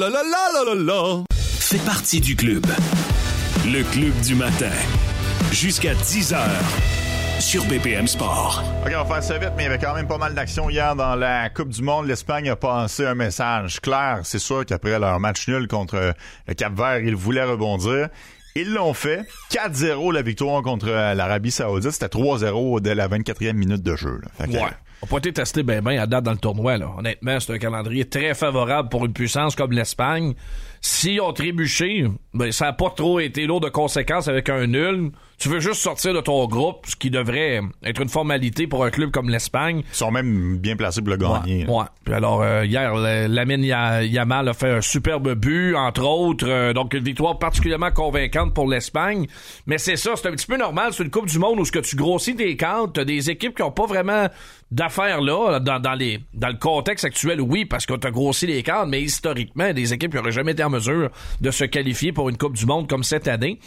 Fais partie du club. Le club du matin. Jusqu'à 10h. Sur BPM Sport. OK, on va faire ça vite, mais il y avait quand même pas mal d'action hier dans la Coupe du monde. L'Espagne a passé un message clair. C'est sûr qu'après leur match nul contre le Cap-Vert, ils voulaient rebondir. Ils l'ont fait. 4-0 la victoire contre l'Arabie Saoudite. C'était 3-0 dès la 24e minute de jeu. Fait que, ouais. On n'a pas été testé bien à date dans le tournoi, là. Honnêtement, c'est un calendrier très favorable pour une puissance comme l'Espagne. Si on trébuché, ben, ça n'a pas trop été lourd de conséquences avec un nul. Tu veux juste sortir de ton groupe, ce qui devrait être une formalité pour un club comme l'Espagne. Ils sont même bien placés pour le gagner. Ouais. Puis alors, hier, Lamine Yamal a fait un superbe but, entre autres. Donc, une victoire particulièrement convaincante pour l'Espagne. Mais c'est ça, c'est un petit peu normal sur une Coupe du monde où ce que tu grossis tes comptes, t'as des équipes qui n'ont pas vraiment d'affaires là, dans le contexte actuel, oui, parce que t'as grossi les comptes, mais historiquement, des équipes qui n'auraient jamais été en mesure de se qualifier pour une Coupe du monde comme cette année.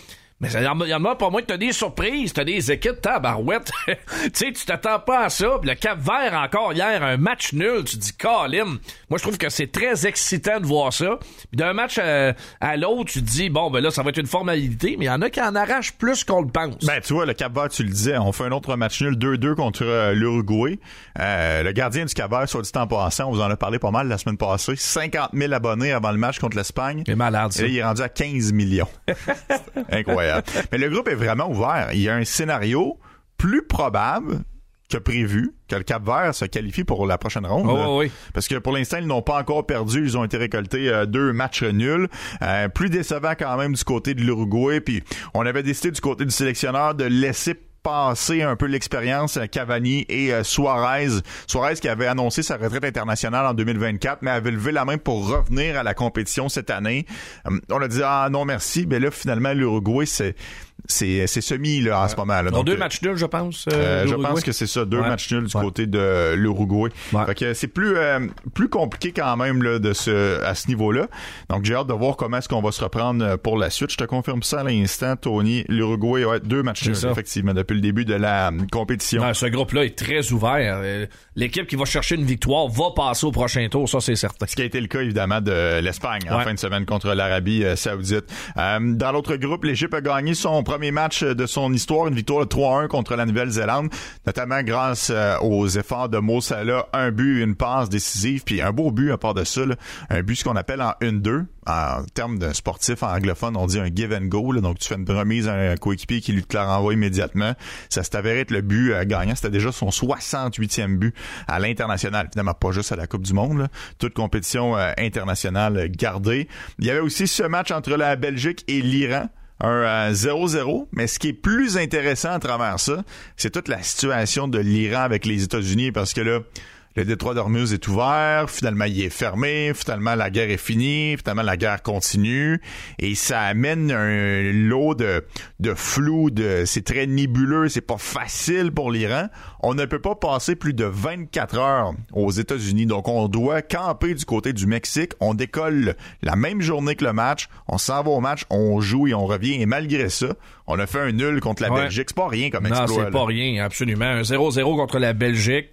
Mais il y en a pas moins que t'as des surprises, t'as des équipes tabarouettes. Tu sais, tu t'attends pas à ça. Puis le Cap-Vert encore hier, un match nul. Tu te dis, Colin. Moi, je trouve que c'est très excitant de voir ça. Puis d'un match à l'autre, tu te dis, bon, ben là, ça va être une formalité. Mais il y en a qui en arrachent plus qu'on le pense. Ben, tu vois, le Cap-Vert, tu le disais, on fait un autre match nul 2-2 contre l'Uruguay. Le gardien du Cap-Vert, soit dit en passant, on vous en a parlé pas mal la semaine passée. 50 000 abonnés avant le match contre l'Espagne. C'est malade, ça. Et là, il est rendu à 15 millions. Incroyable. Mais le groupe est vraiment ouvert. Il y a un scénario plus probable que prévu que le Cap-Vert se qualifie pour la prochaine ronde. Oui. Parce que pour l'instant, ils n'ont pas encore perdu. Ils ont été récoltés 2 matchs nuls. Plus décevant quand même du côté de l'Uruguay. Puis on avait décidé du côté du sélectionneur de laisser passer un peu l'expérience Cavani et Suarez. Suarez qui avait annoncé sa retraite internationale en 2024, mais avait levé la main pour revenir à la compétition cette année. On a dit non merci, mais là finalement l'Uruguay c'est semi là en ce moment là. Donc 2 matchs nuls je pense. Je pense que c'est ça, 2 matchs nuls du côté de l'Uruguay. Fait que c'est plus compliqué quand même là à ce niveau-là. Donc j'ai hâte de voir comment est-ce qu'on va se reprendre pour la suite. Je te confirme ça à l'instant, Tony. L'Uruguay 2 matchs nuls effectivement depuis le début de la compétition. Ce groupe-là est très ouvert. L'équipe qui va chercher une victoire va passer au prochain tour, ça c'est certain. Ce qui a été le cas évidemment de l'Espagne en fin de semaine contre l'Arabie Saoudite. Dans l'autre groupe, l'Égypte a gagné son premier match de son histoire, une victoire de 3-1 contre la Nouvelle-Zélande, notamment grâce aux efforts de Mo Salah, un but, une passe décisive, puis un beau but à part de ça, là, un but ce qu'on appelle en 1-2. En termes de sportif anglophone, on dit un give and go, là, donc tu fais une remise à un coéquipier qui lui te la renvoie immédiatement. Ça s'est avéré être le but gagnant. C'était déjà son 68e but à l'international. Évidemment, pas juste à la Coupe du Monde, là. Toute compétition internationale gardée. Il y avait aussi ce match entre la Belgique et l'Iran. Un 0-0, mais ce qui est plus intéressant à travers ça, c'est toute la situation de l'Iran avec les États-Unis, parce que là, le détroit d'Ormuz est ouvert, finalement il est fermé, finalement la guerre est finie, finalement la guerre continue, et ça amène un lot de flou, c'est très nébuleux, c'est pas facile pour l'Iran. On ne peut pas passer plus de 24 heures aux États-Unis, donc on doit camper du côté du Mexique, on décolle la même journée que le match, on s'en va au match, on joue et on revient, et malgré ça, on a fait un nul contre la Belgique. C'est pas rien comme exploit. Non, c'est pas rien, absolument. Un 0-0 contre la Belgique.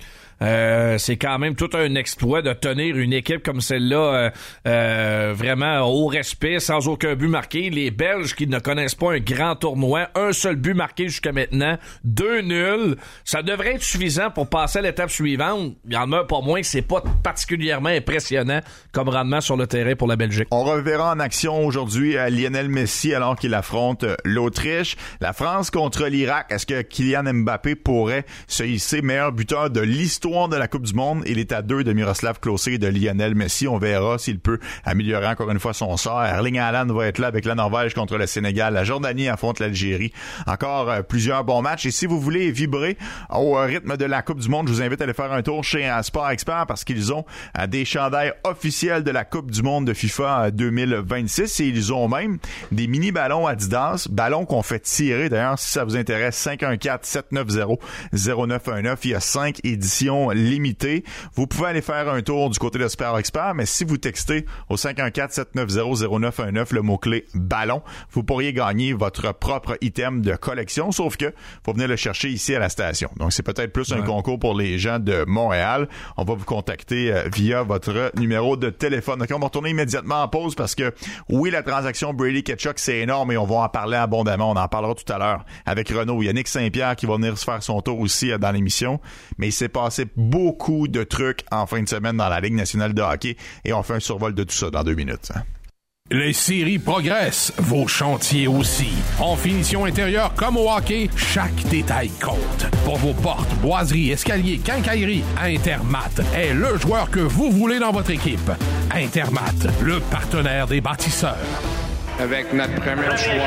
C'est quand même tout un exploit de tenir une équipe comme celle-là vraiment au respect, sans aucun but marqué. Les Belges qui ne connaissent pas un grand tournoi, un seul but marqué jusqu'à maintenant, 2 nuls. Ça devrait être suffisant pour passer à l'étape suivante. Il y en a pas moins que c'est pas particulièrement impressionnant comme rendement sur le terrain pour la Belgique. On reverra en action aujourd'hui Lionel Messi alors qu'il affronte l'Autriche. La France contre l'Irak. Est-ce que Kylian Mbappé pourrait se hisser meilleur buteur de l'histoire de la Coupe du Monde? Il est à 2 de Miroslav Klose et de Lionel Messi. On verra s'il peut améliorer encore une fois son sort. Erling Haaland va être là avec la Norvège contre le Sénégal. La Jordanie affronte l'Algérie. Encore plusieurs bons matchs. Et si vous voulez vibrer au rythme de la Coupe du Monde, je vous invite à aller faire un tour chez Sport Expert parce qu'ils ont des chandails officiels de la Coupe du Monde de FIFA 2026 et ils ont même des mini-ballons Adidas, ballons qu'on fait tirer. D'ailleurs, si ça vous intéresse, 514-790-0919. Il y a 5 éditions limitées. Vous pouvez aller faire un tour du côté de Sport Expert, mais si vous textez au 514-790-0919 le mot-clé ballon, vous pourriez gagner votre propre item de collection, sauf que faut venir le chercher ici à la station. Donc, c'est peut-être plus un concours pour les gens de Montréal. On va vous contacter via votre numéro de téléphone. Donc, on va retourner immédiatement en pause parce que, oui, la transaction Brady-Tkachuk, c'est énorme et on va en parler abondamment. On en parlera tout à l'heure avec Renaud. Il y a Nick Saint-Pierre qui va venir se faire son tour aussi dans l'émission. Mais il s'est passé beaucoup de trucs en fin de semaine dans la Ligue nationale de hockey et on fait un survol de tout ça dans 2 minutes. Les séries progressent, vos chantiers aussi. En finition intérieure comme au hockey, chaque détail compte. Pour vos portes, boiseries, escaliers, quincailleries, Intermat est le joueur que vous voulez dans votre équipe. Intermat, le partenaire des bâtisseurs. Avec notre premier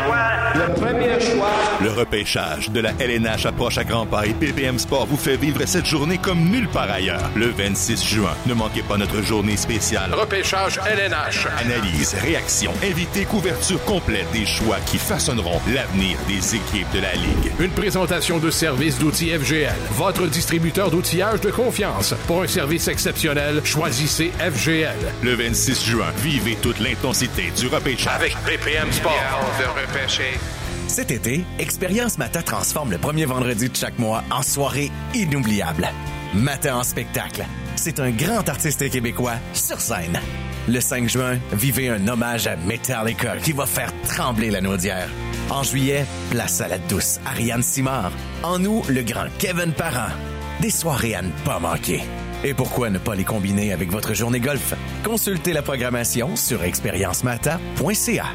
choix. Le repêchage de la LNH approche à grands pas et BPM Sport vous fait vivre cette journée comme nulle part ailleurs. Le 26 juin, ne manquez pas notre journée spéciale. Repêchage LNH. Analyse, réaction, invités, couverture complète des choix qui façonneront l'avenir des équipes de la Ligue. Une présentation de service d'outils FGL, votre distributeur d'outillage de confiance. Pour un service exceptionnel, choisissez FGL. Le 26 juin, vivez toute l'intensité du repêchage. Avec BPM Sport. De repêcher Cet été, Expérience Mata transforme le premier vendredi de chaque mois en soirée inoubliable. Mata en spectacle. C'est un grand artiste québécois sur scène. Le 5 juin, vivez un hommage à Metallica qui va faire trembler la Naudière. En juillet, place à la douce Ariane Simard. En août, le grand Kevin Parent. Des soirées à ne pas manquer. Et pourquoi ne pas les combiner avec votre journée golf? Consultez la programmation sur expériencemata.ca.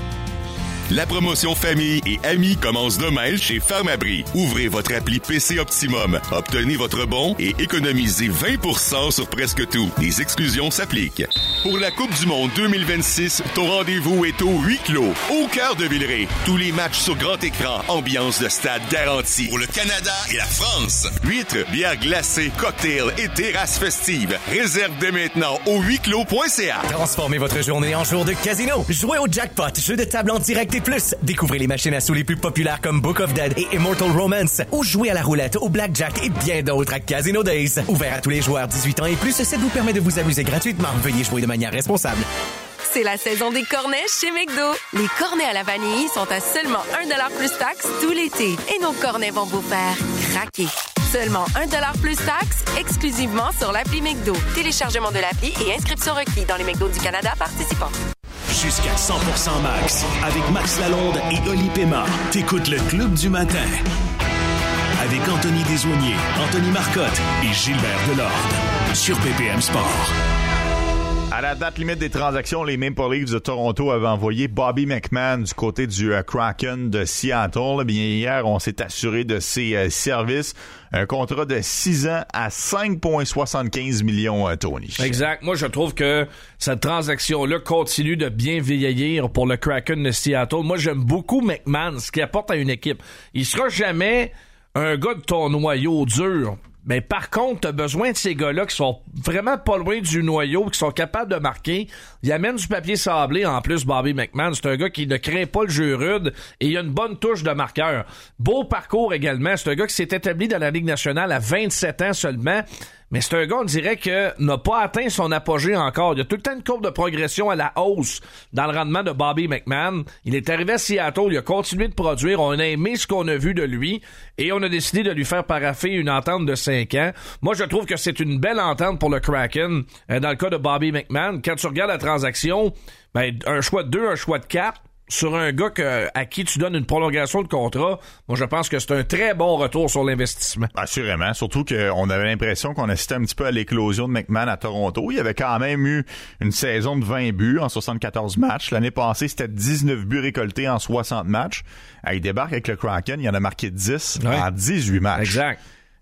La promotion famille et amis commence demain chez Pharmabri. Ouvrez votre appli PC Optimum, obtenez votre bon et économisez 20% sur presque tout. Les exclusions s'appliquent. Pour la Coupe du Monde 2026, ton rendez-vous est au huis clos, au cœur de Villeray. Tous les matchs sur grand écran, ambiance de stade garantie. Pour le Canada et la France, huîtres, bières glacées, cocktails et terrasses festives. Réserve dès maintenant au huisclos.ca. Transformez votre journée en jour de casino. Jouez au jackpot, jeu de table en direct et plus. Découvrez les machines à sous les plus populaires comme Book of Dead et Immortal Romance. Ou jouez à la roulette, au blackjack et bien d'autres à Casino Days. Ouvert à tous les joueurs 18 ans et plus, ça vous permet de vous amuser gratuitement. Veuillez jouer de manière responsable. C'est la saison des cornets chez McDo. Les cornets à la vanille sont à seulement 1$ plus taxes tout l'été. Et nos cornets vont vous faire craquer. Seulement 1$ plus taxes, exclusivement sur l'appli McDo. Téléchargement de l'appli et inscription requis dans les McDo du Canada participants. Jusqu'à 100% max, avec Max Lalonde et Oli Pema. T'écoutes le Club du matin. Avec Anthony Desaulniers, Anthony Marcotte et Gilbert Delorde. Sur PPM Sport. À la date limite des transactions, les Maple Leafs de Toronto avaient envoyé Bobby McMann du côté du Kraken de Seattle. Bien, hier, on s'est assuré de ses services. Un contrat de 6 ans à 5,75 millions, Tony. Exact. Moi, je trouve que cette transaction-là continue de bien vieillir pour le Kraken de Seattle. Moi, j'aime beaucoup McMann, ce qu'il apporte à une équipe. Il sera jamais un gars de ton noyau dur. Mais par contre, t'as besoin de ces gars-là qui sont vraiment pas loin du noyau, qui sont capables de marquer. Il amène du papier sablé en plus, Bobby McMann. C'est un gars qui ne craint pas le jeu rude et il a une bonne touche de marqueur. Beau parcours également. C'est un gars qui s'est établi dans la Ligue nationale à 27 ans seulement. Mais c'est un gars, on dirait que n'a pas atteint son apogée encore. Il y a tout le temps une courbe de progression à la hausse dans le rendement de Bobby McMann. Il est arrivé à Seattle, il a continué de produire. On a aimé ce qu'on a vu de lui et on a décidé de lui faire paraffer une entente de 5 ans. Moi, je trouve que c'est une belle entente pour le Kraken. Dans le cas de Bobby McMann, quand tu regardes la transaction, ben, un choix de 2, un choix de 4, sur un gars à qui tu donnes une prolongation de contrat, moi je pense que c'est un très bon retour sur l'investissement. Assurément, surtout qu'on avait l'impression qu'on assistait un petit peu à l'éclosion de McMann à Toronto. Il avait quand même eu une saison de 20 buts en 74 matchs. L'année passée, c'était 19 buts récoltés en 60 matchs. Il débarque avec le Kraken, il en a marqué 10 en 18 matchs. Exact.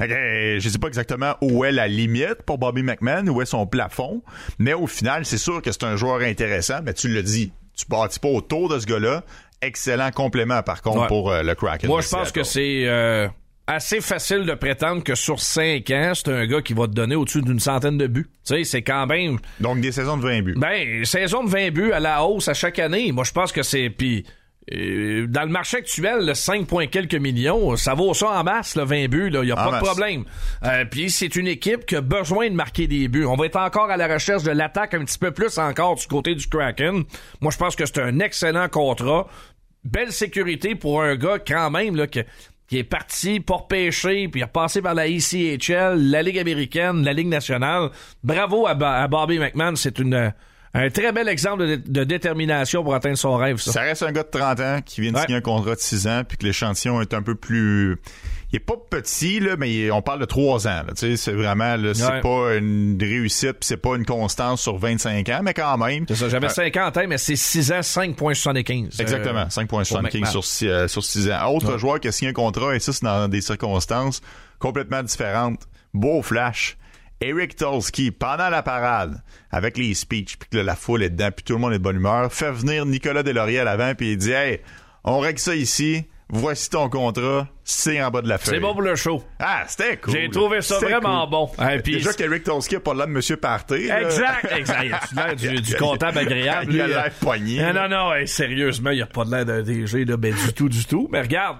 Je sais pas exactement où est la limite pour Bobby McMann, où est son plafond, mais au final, c'est sûr que c'est un joueur intéressant, mais tu le dis. Tu bâtis pas autour de ce gars-là. Excellent complément, par contre, pour le Kraken. Moi, je pense que c'est assez facile de prétendre que sur 5 ans, c'est un gars qui va te donner au-dessus d'une centaine de buts. Tu sais, c'est quand même... Donc, des saisons de 20 buts. Ben, saison de 20 buts à la hausse à chaque année. Moi, je pense que c'est... Puis, dans le marché actuel, le 5 points quelques millions, ça vaut ça en masse, le 20 buts, il n'y a pas de problème. Puis c'est une équipe qui a besoin de marquer des buts. On va être encore à la recherche de l'attaque un petit peu plus encore du côté du Kraken. Moi, je pense que c'est un excellent contrat. Belle sécurité pour un gars quand même là, qui est parti pour pêcher, puis il a passé par la ECHL, la Ligue américaine, la Ligue nationale. Bravo à Bobby McMann, c'est un très bel exemple de détermination pour atteindre son rêve, ça. Ça reste un gars de 30 ans qui vient de signer un contrat de 6 ans, puis que l'échantillon est un peu plus... Il est pas petit, là, mais on parle de 3 ans. Tu sais, c'est vraiment, là, c'est pas une réussite, puis c'est pas une constance sur 25 ans, mais quand même... C'est ça, j'avais 5 ans en tête, mais c'est 6 ans, 5,75. Exactement, 5,75 sur 6 ans. Autre joueur qui a signé un contrat, et ça, c'est dans des circonstances complètement différentes. Beau flash. Eric Tulski, pendant la parade, avec les speeches, puis que la foule est dedans, puis tout le monde est de bonne humeur, fait venir Nicolas Deslauriers à l'avant, puis il dit « Hey, on règle ça ici, voici ton contrat, c'est en bas de la feuille. C'est bon pour le show. Ah, c'était cool. J'ai trouvé ça vraiment bon. Déjà qu'Eric Tolsky a pas l'air de Monsieur Party. Exact. Il a l'air du comptable agréable. Il a l'air poigné. Non, sérieusement, il a pas de l'air d'un DG, là, du tout. Mais regarde,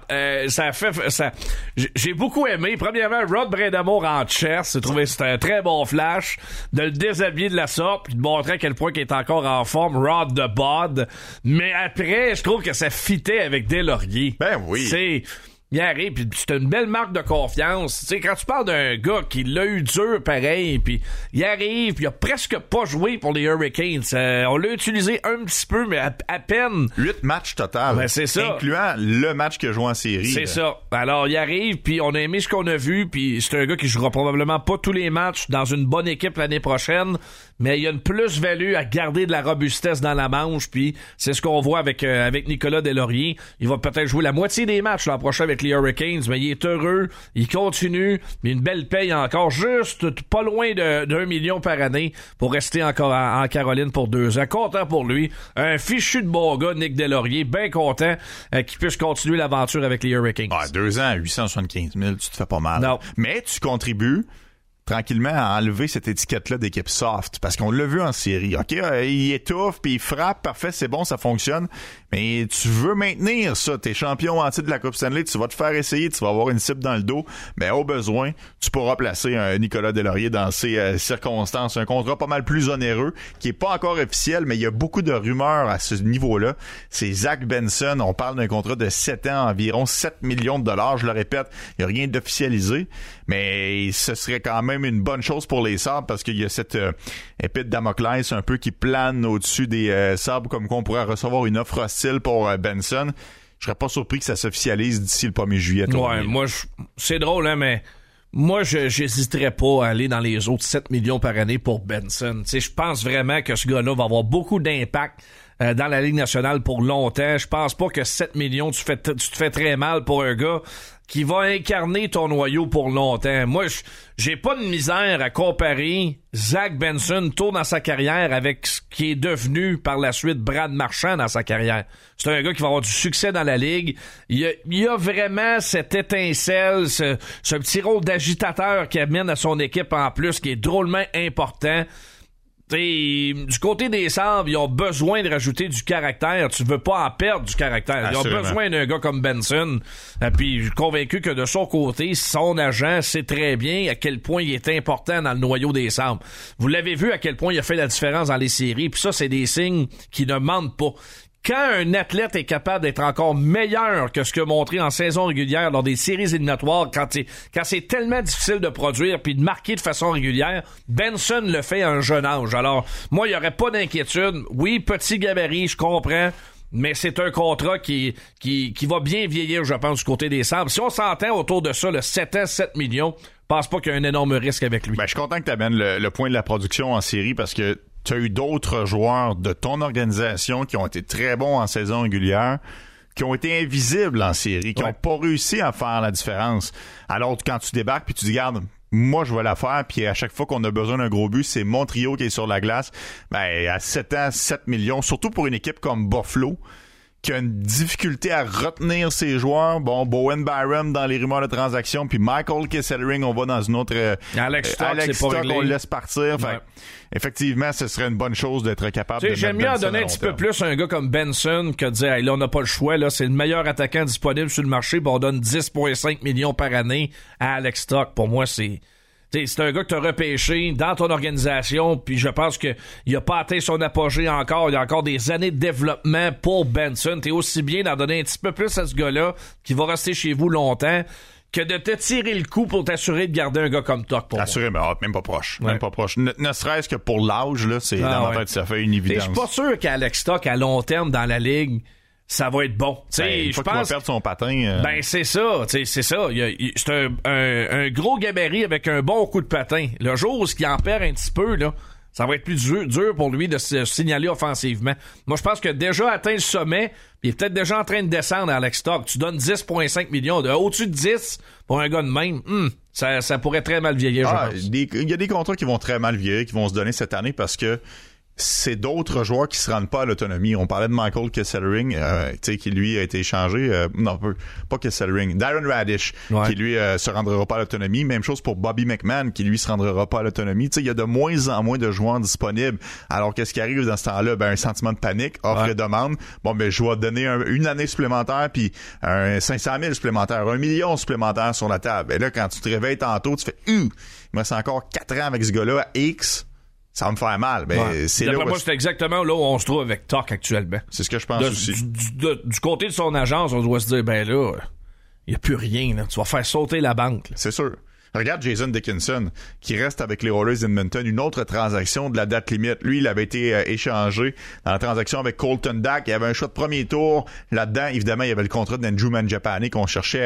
ça. J'ai beaucoup aimé. Premièrement, Rod Brindamour en chess. J'ai trouvé que c'était un très bon flash de le déshabiller de la sorte puis de montrer à quel point il est encore en forme, Rod de Bod. Mais après, je trouve que ça fitait avec Deslauriers. Ben oui. Il arrive, puis c'est une belle marque de confiance. Tu sais, quand tu parles d'un gars qui l'a eu dur pareil, puis il arrive, puis il a presque pas joué pour les Hurricanes. On l'a utilisé un petit peu, mais à peine. 8 matchs total. Ben, c'est ça. Incluant le match qu'il a joué en série. C'est ça. Alors, il arrive, puis on a aimé ce qu'on a vu, puis c'est un gars qui jouera probablement pas tous les matchs dans une bonne équipe l'année prochaine, mais il y a une plus-value à garder de la robustesse dans la manche, puis c'est ce qu'on voit avec Nicolas Deslauriers. Il va peut-être jouer la moitié des matchs l'an prochain avec les Hurricanes, mais il est heureux, il continue, mais une belle paye encore, juste pas loin d'1 million par année pour rester encore en Caroline pour 2 ans. Content pour lui. Un fichu de bon gars, Nick Deslauriers, bien content qu'il puisse continuer l'aventure avec les Hurricanes. 2 ans, 875 000, tu te fais pas mal. Non. Mais tu contribues tranquillement à enlever cette étiquette-là d'équipe soft, parce qu'on l'a vu en série. OK, il étouffe, puis il frappe, parfait, c'est bon, ça fonctionne, mais tu veux maintenir ça. T'es champion entier de la Coupe Stanley, tu vas te faire essayer, tu vas avoir une cible dans le dos, mais au besoin, tu pourras placer un Nicolas Deslauriers dans ces circonstances. Un contrat pas mal plus onéreux, qui est pas encore officiel, mais il y a beaucoup de rumeurs à ce niveau-là. C'est Zach Benson, on parle d'un contrat de 7 ans, environ 7 millions de dollars, je le répète, il n'y a rien d'officialisé, mais ce serait quand même une bonne chose pour les Sabres parce qu'il y a cette épée de Damoclès un peu qui plane au-dessus des Sabres, comme qu'on pourrait recevoir une offre hostile pour Benson. Je serais pas surpris que ça s'officialise d'ici le 1er juillet. Ouais, moi, c'est drôle, hein, mais moi, j'hésiterais pas à aller dans les autres 7 millions par année pour Benson. Tu sais, je pense vraiment que ce gars-là va avoir beaucoup d'impact dans la Ligue nationale pour longtemps. Je pense pas que 7 millions, tu te fais très mal pour un gars qui va incarner ton noyau pour longtemps. Moi, j'ai pas de misère à comparer Zach Benson tôt dans sa carrière avec ce qui est devenu par la suite Brad Marchand dans sa carrière. C'est un gars qui va avoir du succès dans la Ligue. Il y a vraiment cette étincelle, ce petit rôle d'agitateur qui amène à son équipe en plus, qui est drôlement important. T'sais, du côté des Sabres, ils ont besoin de rajouter du caractère. Tu veux pas en perdre du caractère. Ils ont besoin d'un gars comme Benson. Puis je suis convaincu que de son côté, son agent sait très bien à quel point il est important dans le noyau des Sabres. Vous l'avez vu à quel point il a fait la différence dans les séries. Puis ça, c'est des signes qui ne mentent pas. Quand un athlète est capable d'être encore meilleur que ce qu'il a montré en saison régulière lors des séries éliminatoires, quand c'est tellement difficile de produire puis de marquer de façon régulière, Benson le fait à un jeune âge. Alors, moi, il n'y aurait pas d'inquiétude. Oui, petit gabarit, je comprends, mais c'est un contrat qui va bien vieillir, je pense, du côté des Sabres. Si on s'entend autour de ça, le 7 ans, 7 millions, je pense pas qu'il y a un énorme risque avec lui. Ben, je suis content que tu amènes le point de la production en série parce que tu as eu d'autres joueurs de ton organisation qui ont été très bons en saison régulière, qui ont été invisibles en série, qui n'ont pas réussi à faire la différence. Alors, quand tu débarques puis tu dis, regarde, moi, je vais la faire, puis à chaque fois qu'on a besoin d'un gros but, c'est mon trio qui est sur la glace. Ben, à 7 ans, 7 millions, surtout pour une équipe comme Buffalo, qui a une difficulté à retenir ses joueurs. Bon, Bowen Byram dans les rumeurs de transaction, puis Michael Kesselring, on va dans une autre... Alex Stock, on le laisse partir. Fait, effectivement, ce serait une bonne chose d'être capable de mettre j'aime mieux en donner un petit peu plus à un gars comme Benson que de dire hey, là, on n'a pas le choix, là, c'est le meilleur attaquant disponible sur le marché, puis on donne 10,5 millions par année à Alex Stock. Pour moi, c'est un gars que t'as repêché dans ton organisation, puis je pense que il a pas atteint son apogée encore. Il y a encore des années de développement pour Benson. T'es aussi bien d'en donner un petit peu plus à ce gars-là, qui va rester chez vous longtemps, que de te tirer le coup pour t'assurer de garder un gars comme Toc pour assurer, mais même pas proche. Même pas proche. Ne serait-ce que pour l'âge, là, c'est dans ma tête, ça fait une évidence. Je suis pas sûr qu'Alex Stock, à long terme, dans la Ligue, ça va être bon. Une fois qu'il va perdre son patin... Ben, c'est ça. C'est ça. C'est un gros gabarit avec un bon coup de patin. Le jour où il en perd un petit peu, là, ça va être plus dur pour lui de se signaler offensivement. Moi, je pense que déjà atteint le sommet, puis il est peut-être déjà en train de descendre à Alex Stock. Tu donnes 10,5 millions. Au-dessus de 10 pour un gars de même, ça pourrait très mal vieillir, je pense. Il y a des contrats qui vont très mal vieillir, qui vont se donner cette année parce que c'est d'autres joueurs qui se rendent pas à l'autonomie. On parlait de Michael Kesselring, qui lui a été échangé. Non, pas Kesselring. Darren Radish, qui lui se rendra pas à l'autonomie. Même chose pour Bobby McMahon, qui lui se rendra pas à l'autonomie. Il y a de moins en moins de joueurs disponibles. Alors, qu'est-ce qui arrive dans ce temps-là? Un sentiment de panique, offre et demande. Bon, je vais donner une année supplémentaire, puis 500 000 supplémentaires, 1 million supplémentaire sur la table. Et là, quand tu te réveilles tantôt, tu fais, il me reste encore 4 ans avec ce gars-là à X. Ça va me faire mal. C'est d'après moi, c'est exactement là où on se trouve avec Tuch actuellement. C'est ce que je pense aussi. Du côté de son agence, on doit se dire, il n'y a plus rien. Là. Tu vas faire sauter la banque. Là. C'est sûr. Regarde Jason Dickinson, qui reste avec les Oilers d'Edmonton, une autre transaction de la date limite. Lui, il avait été échangé dans la transaction avec Colton Dach. Il y avait un choix de premier tour. Là-dedans, évidemment, il y avait le contrat d'Andrew Mangiapane qu'on cherchait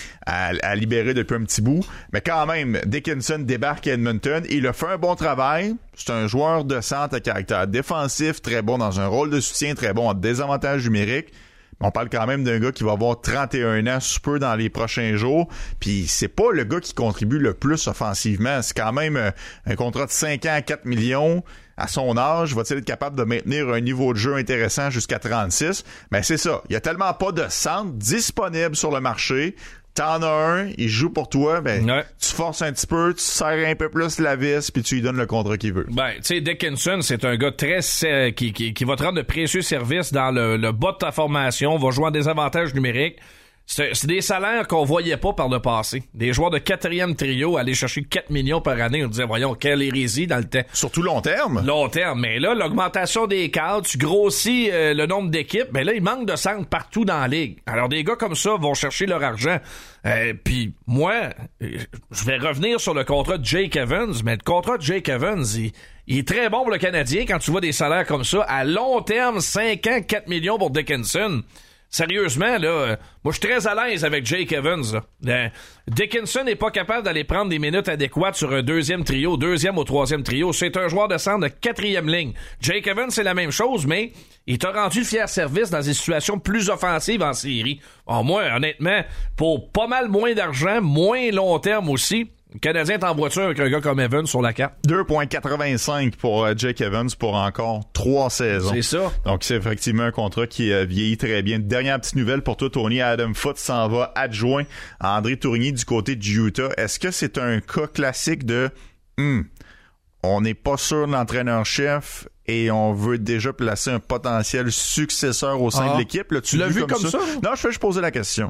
à libérer depuis un petit bout. Mais quand même, Dickinson débarque à Edmonton. Il a fait un bon travail. C'est un joueur de centre à caractère défensif, très bon dans un rôle de soutien, très bon en désavantage numérique. On parle quand même d'un gars qui va avoir 31 ans sous peu dans les prochains jours. Puis c'est pas le gars qui contribue le plus offensivement. C'est quand même un contrat de 5 ans à 4 millions. À son âge, va-t-il être capable de maintenir un niveau de jeu intéressant jusqu'à 36? Mais c'est ça. Il y a tellement pas de centre disponible sur le marché. T'en as un, il joue pour toi, tu forces un petit peu, tu serres un peu plus la vis, puis tu lui donnes le contrat qu'il veut. Tu sais, Dickinson, c'est un gars très qui va te rendre de précieux services dans le bas de ta formation, va jouer en désavantage numérique. C'est des salaires qu'on voyait pas par le passé. Des joueurs de 4e trio aller chercher 4 millions par année. On disait, voyons, quelle hérésie dans le temps. Surtout long terme. Long terme. Mais là, l'augmentation des cadres, tu grossis le nombre d'équipes. Mais là, il manque de centre partout dans la ligue. Alors, des gars comme ça vont chercher leur argent. Puis moi, je vais revenir sur le contrat de Jake Evans. Mais le contrat de Jake Evans, il est très bon pour le Canadien quand tu vois des salaires comme ça. À long terme, 5 ans, 4 millions pour Dickinson. Sérieusement, là, moi, je suis très à l'aise avec Jake Evans. Dickinson n'est pas capable d'aller prendre des minutes adéquates sur un 2e trio, 2e ou 3e trio. C'est un joueur de centre de 4e ligne. Jake Evans, c'est la même chose, mais il t'a rendu le fier service dans des situations plus offensives en série. Moi, honnêtement, pour pas mal moins d'argent, moins long terme aussi, le Canadien est en voiture avec un gars comme Evans sur la carte. 2,85 pour Jake Evans pour encore 3 saisons. C'est ça. Donc, c'est effectivement un contrat qui vieillit très bien. Dernière petite nouvelle pour toi, Tony. Adam Foote s'en va adjoint à André Tourigny du côté du Utah. Est-ce que c'est un cas classique de on n'est pas sûr de l'entraîneur-chef et on veut déjà placer un potentiel successeur au sein de l'équipe? Là, tu l'as vu comme ça? Non, je fais juste poser la question.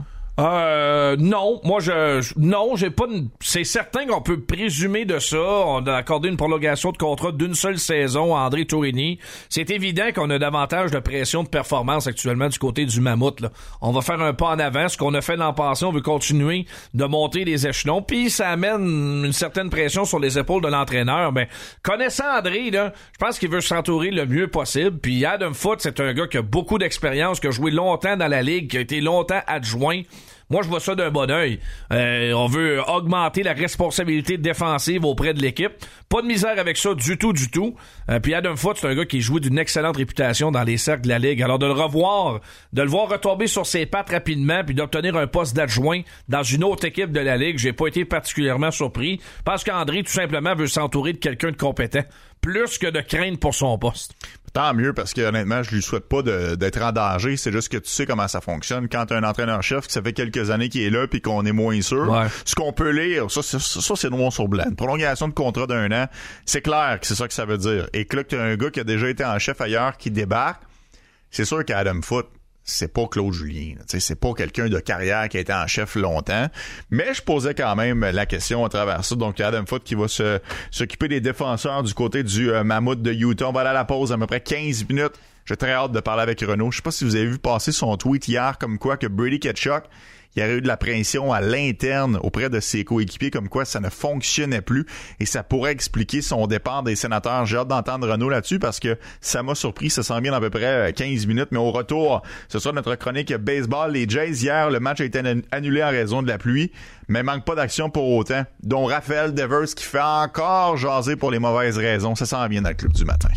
Non, moi j'ai pas c'est certain qu'on peut présumer de ça. On a accordé une prolongation de contrat d'une seule saison à André Tourigny. C'est évident qu'on a davantage de pression de performance actuellement du côté du Mammouth, là. On va faire un pas en avant. Ce qu'on a fait l'an passé, on veut continuer de monter les échelons. Puis ça amène une certaine pression sur les épaules de l'entraîneur. Ben, connaissant André, là, je pense qu'il veut s'entourer le mieux possible. Puis Adam Foote, c'est un gars qui a beaucoup d'expérience, qui a joué longtemps dans la ligue, qui a été longtemps adjoint. Moi, je vois ça d'un bon œil. On veut augmenter la responsabilité défensive auprès de l'équipe. Pas de misère avec ça du tout. Puis Adam Foote, c'est un gars qui joue d'une excellente réputation dans les cercles de la Ligue. Alors de le voir retomber sur ses pattes rapidement puis d'obtenir un poste d'adjoint dans une autre équipe de la Ligue, j'ai pas été particulièrement surpris. Parce qu'André, tout simplement, veut s'entourer de quelqu'un de compétent. Plus que de craindre pour son poste. Tant mieux, parce que honnêtement, je lui souhaite pas d'être en danger. C'est juste que tu sais comment ça fonctionne. Quand t'as un entraîneur-chef qui ça fait quelques années qu'il est là puis qu'on est moins sûr, ce qu'on peut lire, ça c'est noir sur blanc. Une prolongation de contrat d'1 an, c'est clair que c'est ça que ça veut dire. Et que là, que t'as un gars qui a déjà été en chef ailleurs qui débarque, c'est sûr qu'Adam Foote, c'est pas Claude Julien. C'est pas quelqu'un de carrière qui a été en chef longtemps. Mais je posais quand même la question à travers ça. Donc, Adam Foote qui va s'occuper des défenseurs du côté du Mammouth de Utah. On va aller à la pause à peu près 15 minutes. J'ai très hâte de parler avec Renaud. Je sais pas si vous avez vu passer son tweet hier comme quoi que Brady Tkachuk, il y aurait eu de la pression à l'interne auprès de ses coéquipiers comme quoi ça ne fonctionnait plus et ça pourrait expliquer son départ des Sénateurs. J'ai hâte d'entendre Renaud là-dessus parce que ça m'a surpris. Ça s'en vient dans à peu près 15 minutes. Mais au retour, ce sera notre chronique baseball. Les Jays, hier, le match a été annulé en raison de la pluie, mais manque pas d'action pour autant. Dont Raphaël Devers qui fait encore jaser pour les mauvaises raisons. Ça s'en vient dans le club du matin.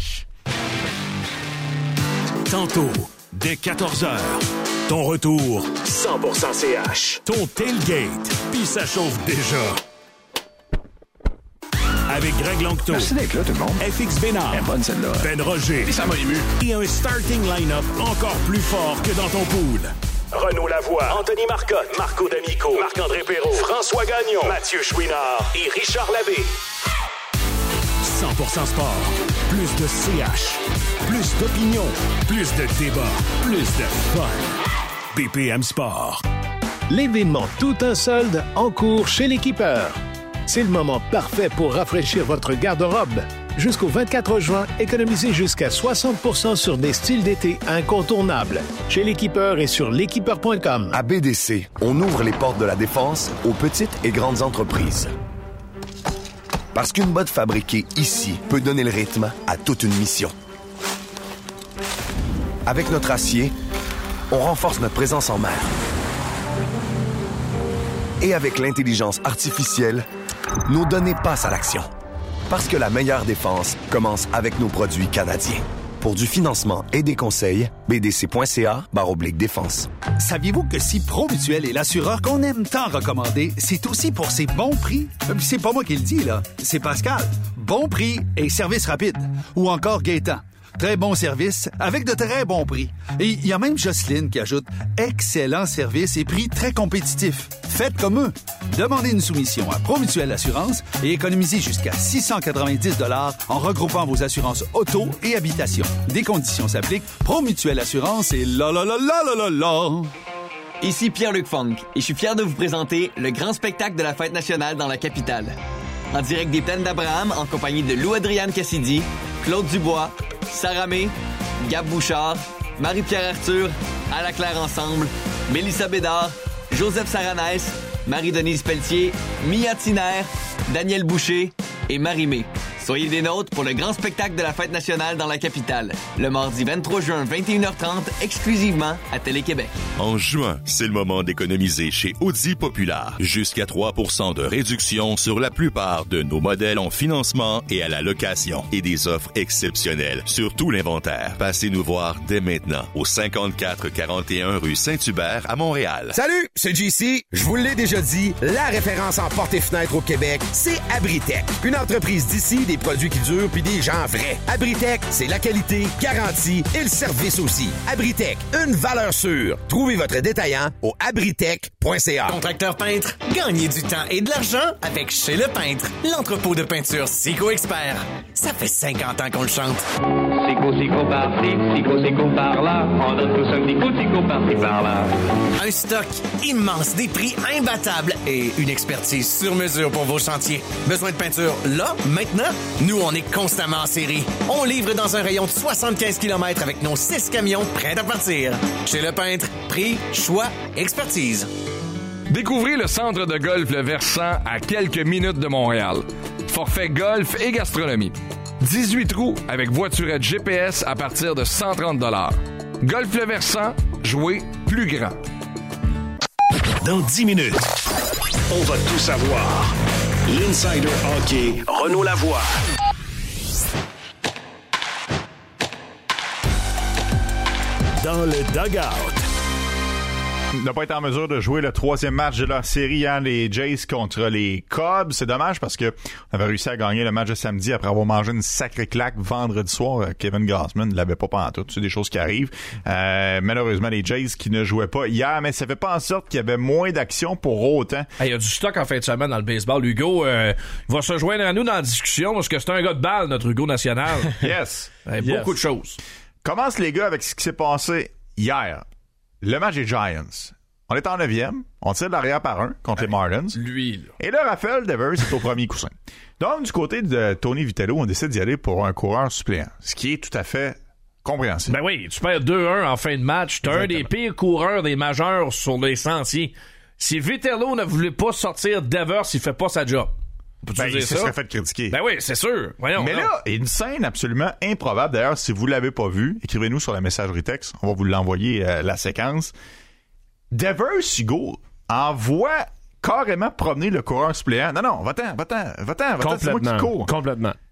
Tantôt, dès 14h. Ton retour, 100% CH. Ton tailgate, puis ça chauffe déjà. Avec Greg Longto. Merci d'être là, tout le monde. FX Bénard. Elle est bonne, celle-là. Ben Roger. Et ça m'a ému. Et un starting line-up encore plus fort que dans ton pool. Renaud Lavoie, Anthony Marcotte, Marco D'Amico, Marc-André Perrault, François Gagnon, Mathieu Chouinard et Richard Labbé. 100% sport. Plus de CH. Plus d'opinion. Plus de débat. Plus de fun. BPM Sport. L'événement Tout un solde en cours chez l'Équipeur. C'est le moment parfait pour rafraîchir votre garde-robe. Jusqu'au 24 juin, économisez jusqu'à 60% sur des styles d'été incontournables. Chez l'Équipeur et sur l'équipeur.com. À BDC, on ouvre les portes de la défense aux petites et grandes entreprises. Parce qu'une botte fabriquée ici peut donner le rythme à toute une mission. Avec notre acier, on renforce notre présence en mer. Et avec l'intelligence artificielle, nos données passent à l'action. Parce que la meilleure défense commence avec nos produits canadiens. Pour du financement et des conseils, bdc.ca/défense. Saviez-vous que si Promutuel est l'assureur qu'on aime tant recommander, c'est aussi pour ses bons prix? C'est pas moi qui le dis, là. C'est Pascal. Bon prix et service rapide. Ou encore Gaétan. Très bon service avec de très bons prix. Et il y a même Jocelyne qui ajoute excellent service et prix très compétitifs. Faites comme eux. Demandez une soumission à Promutuel Assurance et économisez jusqu'à 690 $ en regroupant vos assurances auto et habitation. Des conditions s'appliquent. Promutuel Assurance et la. Ici Pierre-Luc Funk et je suis fier de vous présenter le grand spectacle de la Fête nationale dans la capitale. En direct des Plaines d'Abraham en compagnie de Lou-Adriane Cassidy, Claude Dubois, Sarah May, Gab Bouchard, Marie-Pierre Arthur, Ala Claire Ensemble, Mélissa Bédard, Joseph Saranès, Marie-Denise Pelletier, Mia Tiner, Daniel Boucher et Marie-Mé. Soyez des nôtres pour le grand spectacle de la Fête nationale dans la capitale, le mardi 23 juin, 21h30, exclusivement à Télé-Québec. En juin, c'est le moment d'économiser chez Audi Populaire. Jusqu'à 3% de réduction sur la plupart de nos modèles en financement et à la location. Et des offres exceptionnelles sur tout l'inventaire. Passez nous voir dès maintenant au 5441 rue Saint-Hubert à Montréal. Salut, c'est JC. Je vous l'ai déjà dit, la référence en portes et fenêtres au Québec, c'est Abritech. Une entreprise d'ici, des produits qui durent puis des gens vrais. Abritech, c'est la qualité, garantie et le service aussi. Abritech, une valeur sûre. Trouvez votre détaillant au abritech.ca. Contracteur peintre, gagnez du temps et de l'argent avec Chez Le Peintre, l'entrepôt de peinture Sico Expert. Ça fait 50 ans qu'on le chante. Sico par-ci, Sico par-là. On donne tous un petit coup de Sico par-ci par-là. Un stock immense, des prix imbattables et une expertise sur mesure pour vos chantiers. Besoin de peinture là, maintenant? Nous, on est constamment en série. On livre dans un rayon de 75 km avec nos 6 camions prêts à partir. Chez Le Peintre, prix, choix, expertise. Découvrez le centre de golf Le Versant à quelques minutes de Montréal. Forfait golf et gastronomie. 18 trous avec voiturette GPS à partir de 130 $. Golf Le Versant, jouez plus grand. Dans 10 minutes, on va tout savoir. L'Insider Hockey, Renaud Lavoie. Dans le dugout. N'a pas été en mesure de jouer le troisième match de leur série hier, les Jays contre les Cubs. C'est dommage parce que on avait réussi à gagner le match de samedi après avoir mangé une sacrée claque vendredi soir. Kevin Gausman ne l'avait pas pantoute. C'est des choses qui arrivent. Malheureusement, les Jays qui ne jouaient pas hier, mais ça fait pas en sorte qu'il y avait moins d'action pour autant. Il y a du stock en fin de semaine dans le baseball. Hugo va se joindre à nous dans la discussion parce que c'est un gars de balle, notre Hugo national. Yes. Beaucoup de choses. Commence les gars avec ce qui s'est passé hier. Le match des Giants. On est en 9e. On tire de l'arrière par 1 contre les Marlins. Lui, là. Et là, Raphaël Devers est au premier coussin. Donc, du côté de Tony Vitello, on décide d'y aller pour un coureur suppléant. Ce qui est tout à fait compréhensible. Ben oui, tu perds 2-1 en fin de match. T'as un des pires coureurs des majeurs sur les sentiers. Si Vitello ne voulait pas sortir Devers, il fait pas sa job. Il se serait fait critiquer. Ben oui, c'est sûr. Voyons, mais là, il y a une scène absolument improbable. D'ailleurs, si vous l'avez pas vue, écrivez-nous sur la messagerie texte. On va vous l'envoyer, la séquence. Devers, Hugo, envoie carrément promener le coureur suppléant. Non, va-t'en, c'est moi qui cours. Complètement.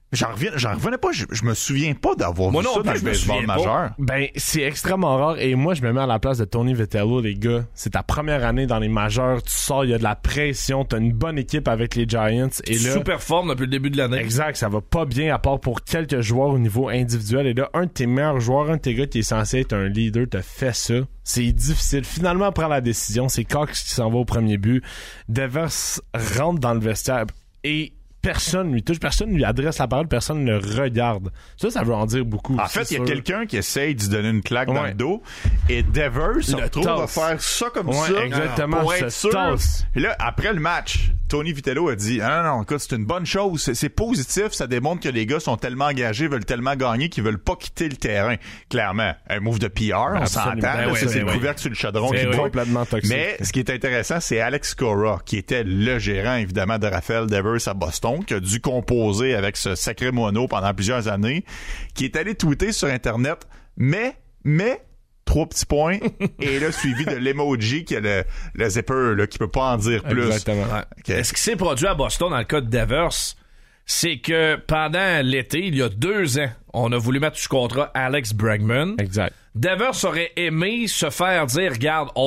J'en revenais pas. Je me souviens pas d'avoir vu ça dans le baseball majeur. Ben, c'est extrêmement rare. Et moi, je me mets à la place de Tony Vitello, les gars. C'est ta première année dans les majeurs. Tu sors, il y a de la pression. T'as une bonne équipe avec les Giants. Et là, super forme depuis le début de l'année. Exact. Ça va pas bien, à part pour quelques joueurs au niveau individuel. Et là, un de tes meilleurs joueurs, un de tes gars qui est censé être un leader, te fait ça. C'est difficile. Finalement, prend la décision. C'est Cox qui s'en va au premier but. Devers rentre dans le vestiaire et personne lui touche, personne lui adresse la parole, personne ne le regarde. Ça veut en dire beaucoup. En fait, il y a quelqu'un qui essaye de donner une claque dans le dos et Devers se retrouve à faire ça comme ça. Exactement, pour être sûr. Et là, après le match, Tony Vitello a dit non, écoute, c'est une bonne chose, c'est positif, ça démontre que les gars sont tellement engagés, veulent tellement gagner qu'ils veulent pas quitter le terrain. Clairement, un move de PR, on s'entend, c'est le couvercle sur le chaudron qui est complètement toxique. Mais ce qui est intéressant, c'est Alex Cora, qui était le gérant, évidemment, de Rafael Devers à Boston, qui a dû composer avec ce sacré mono pendant plusieurs années, qui est allé tweeter sur Internet, mais 3 petits points, et là, suivi de l'emoji qui a le zipper, là, qui peut pas en dire plus. Exactement. Okay. Ce qui s'est produit à Boston dans le cas de Devers, c'est que pendant l'été, il y a 2 ans, on a voulu mettre sous contrat Alex Bregman. Exact. Devers aurait aimé se faire dire, regarde,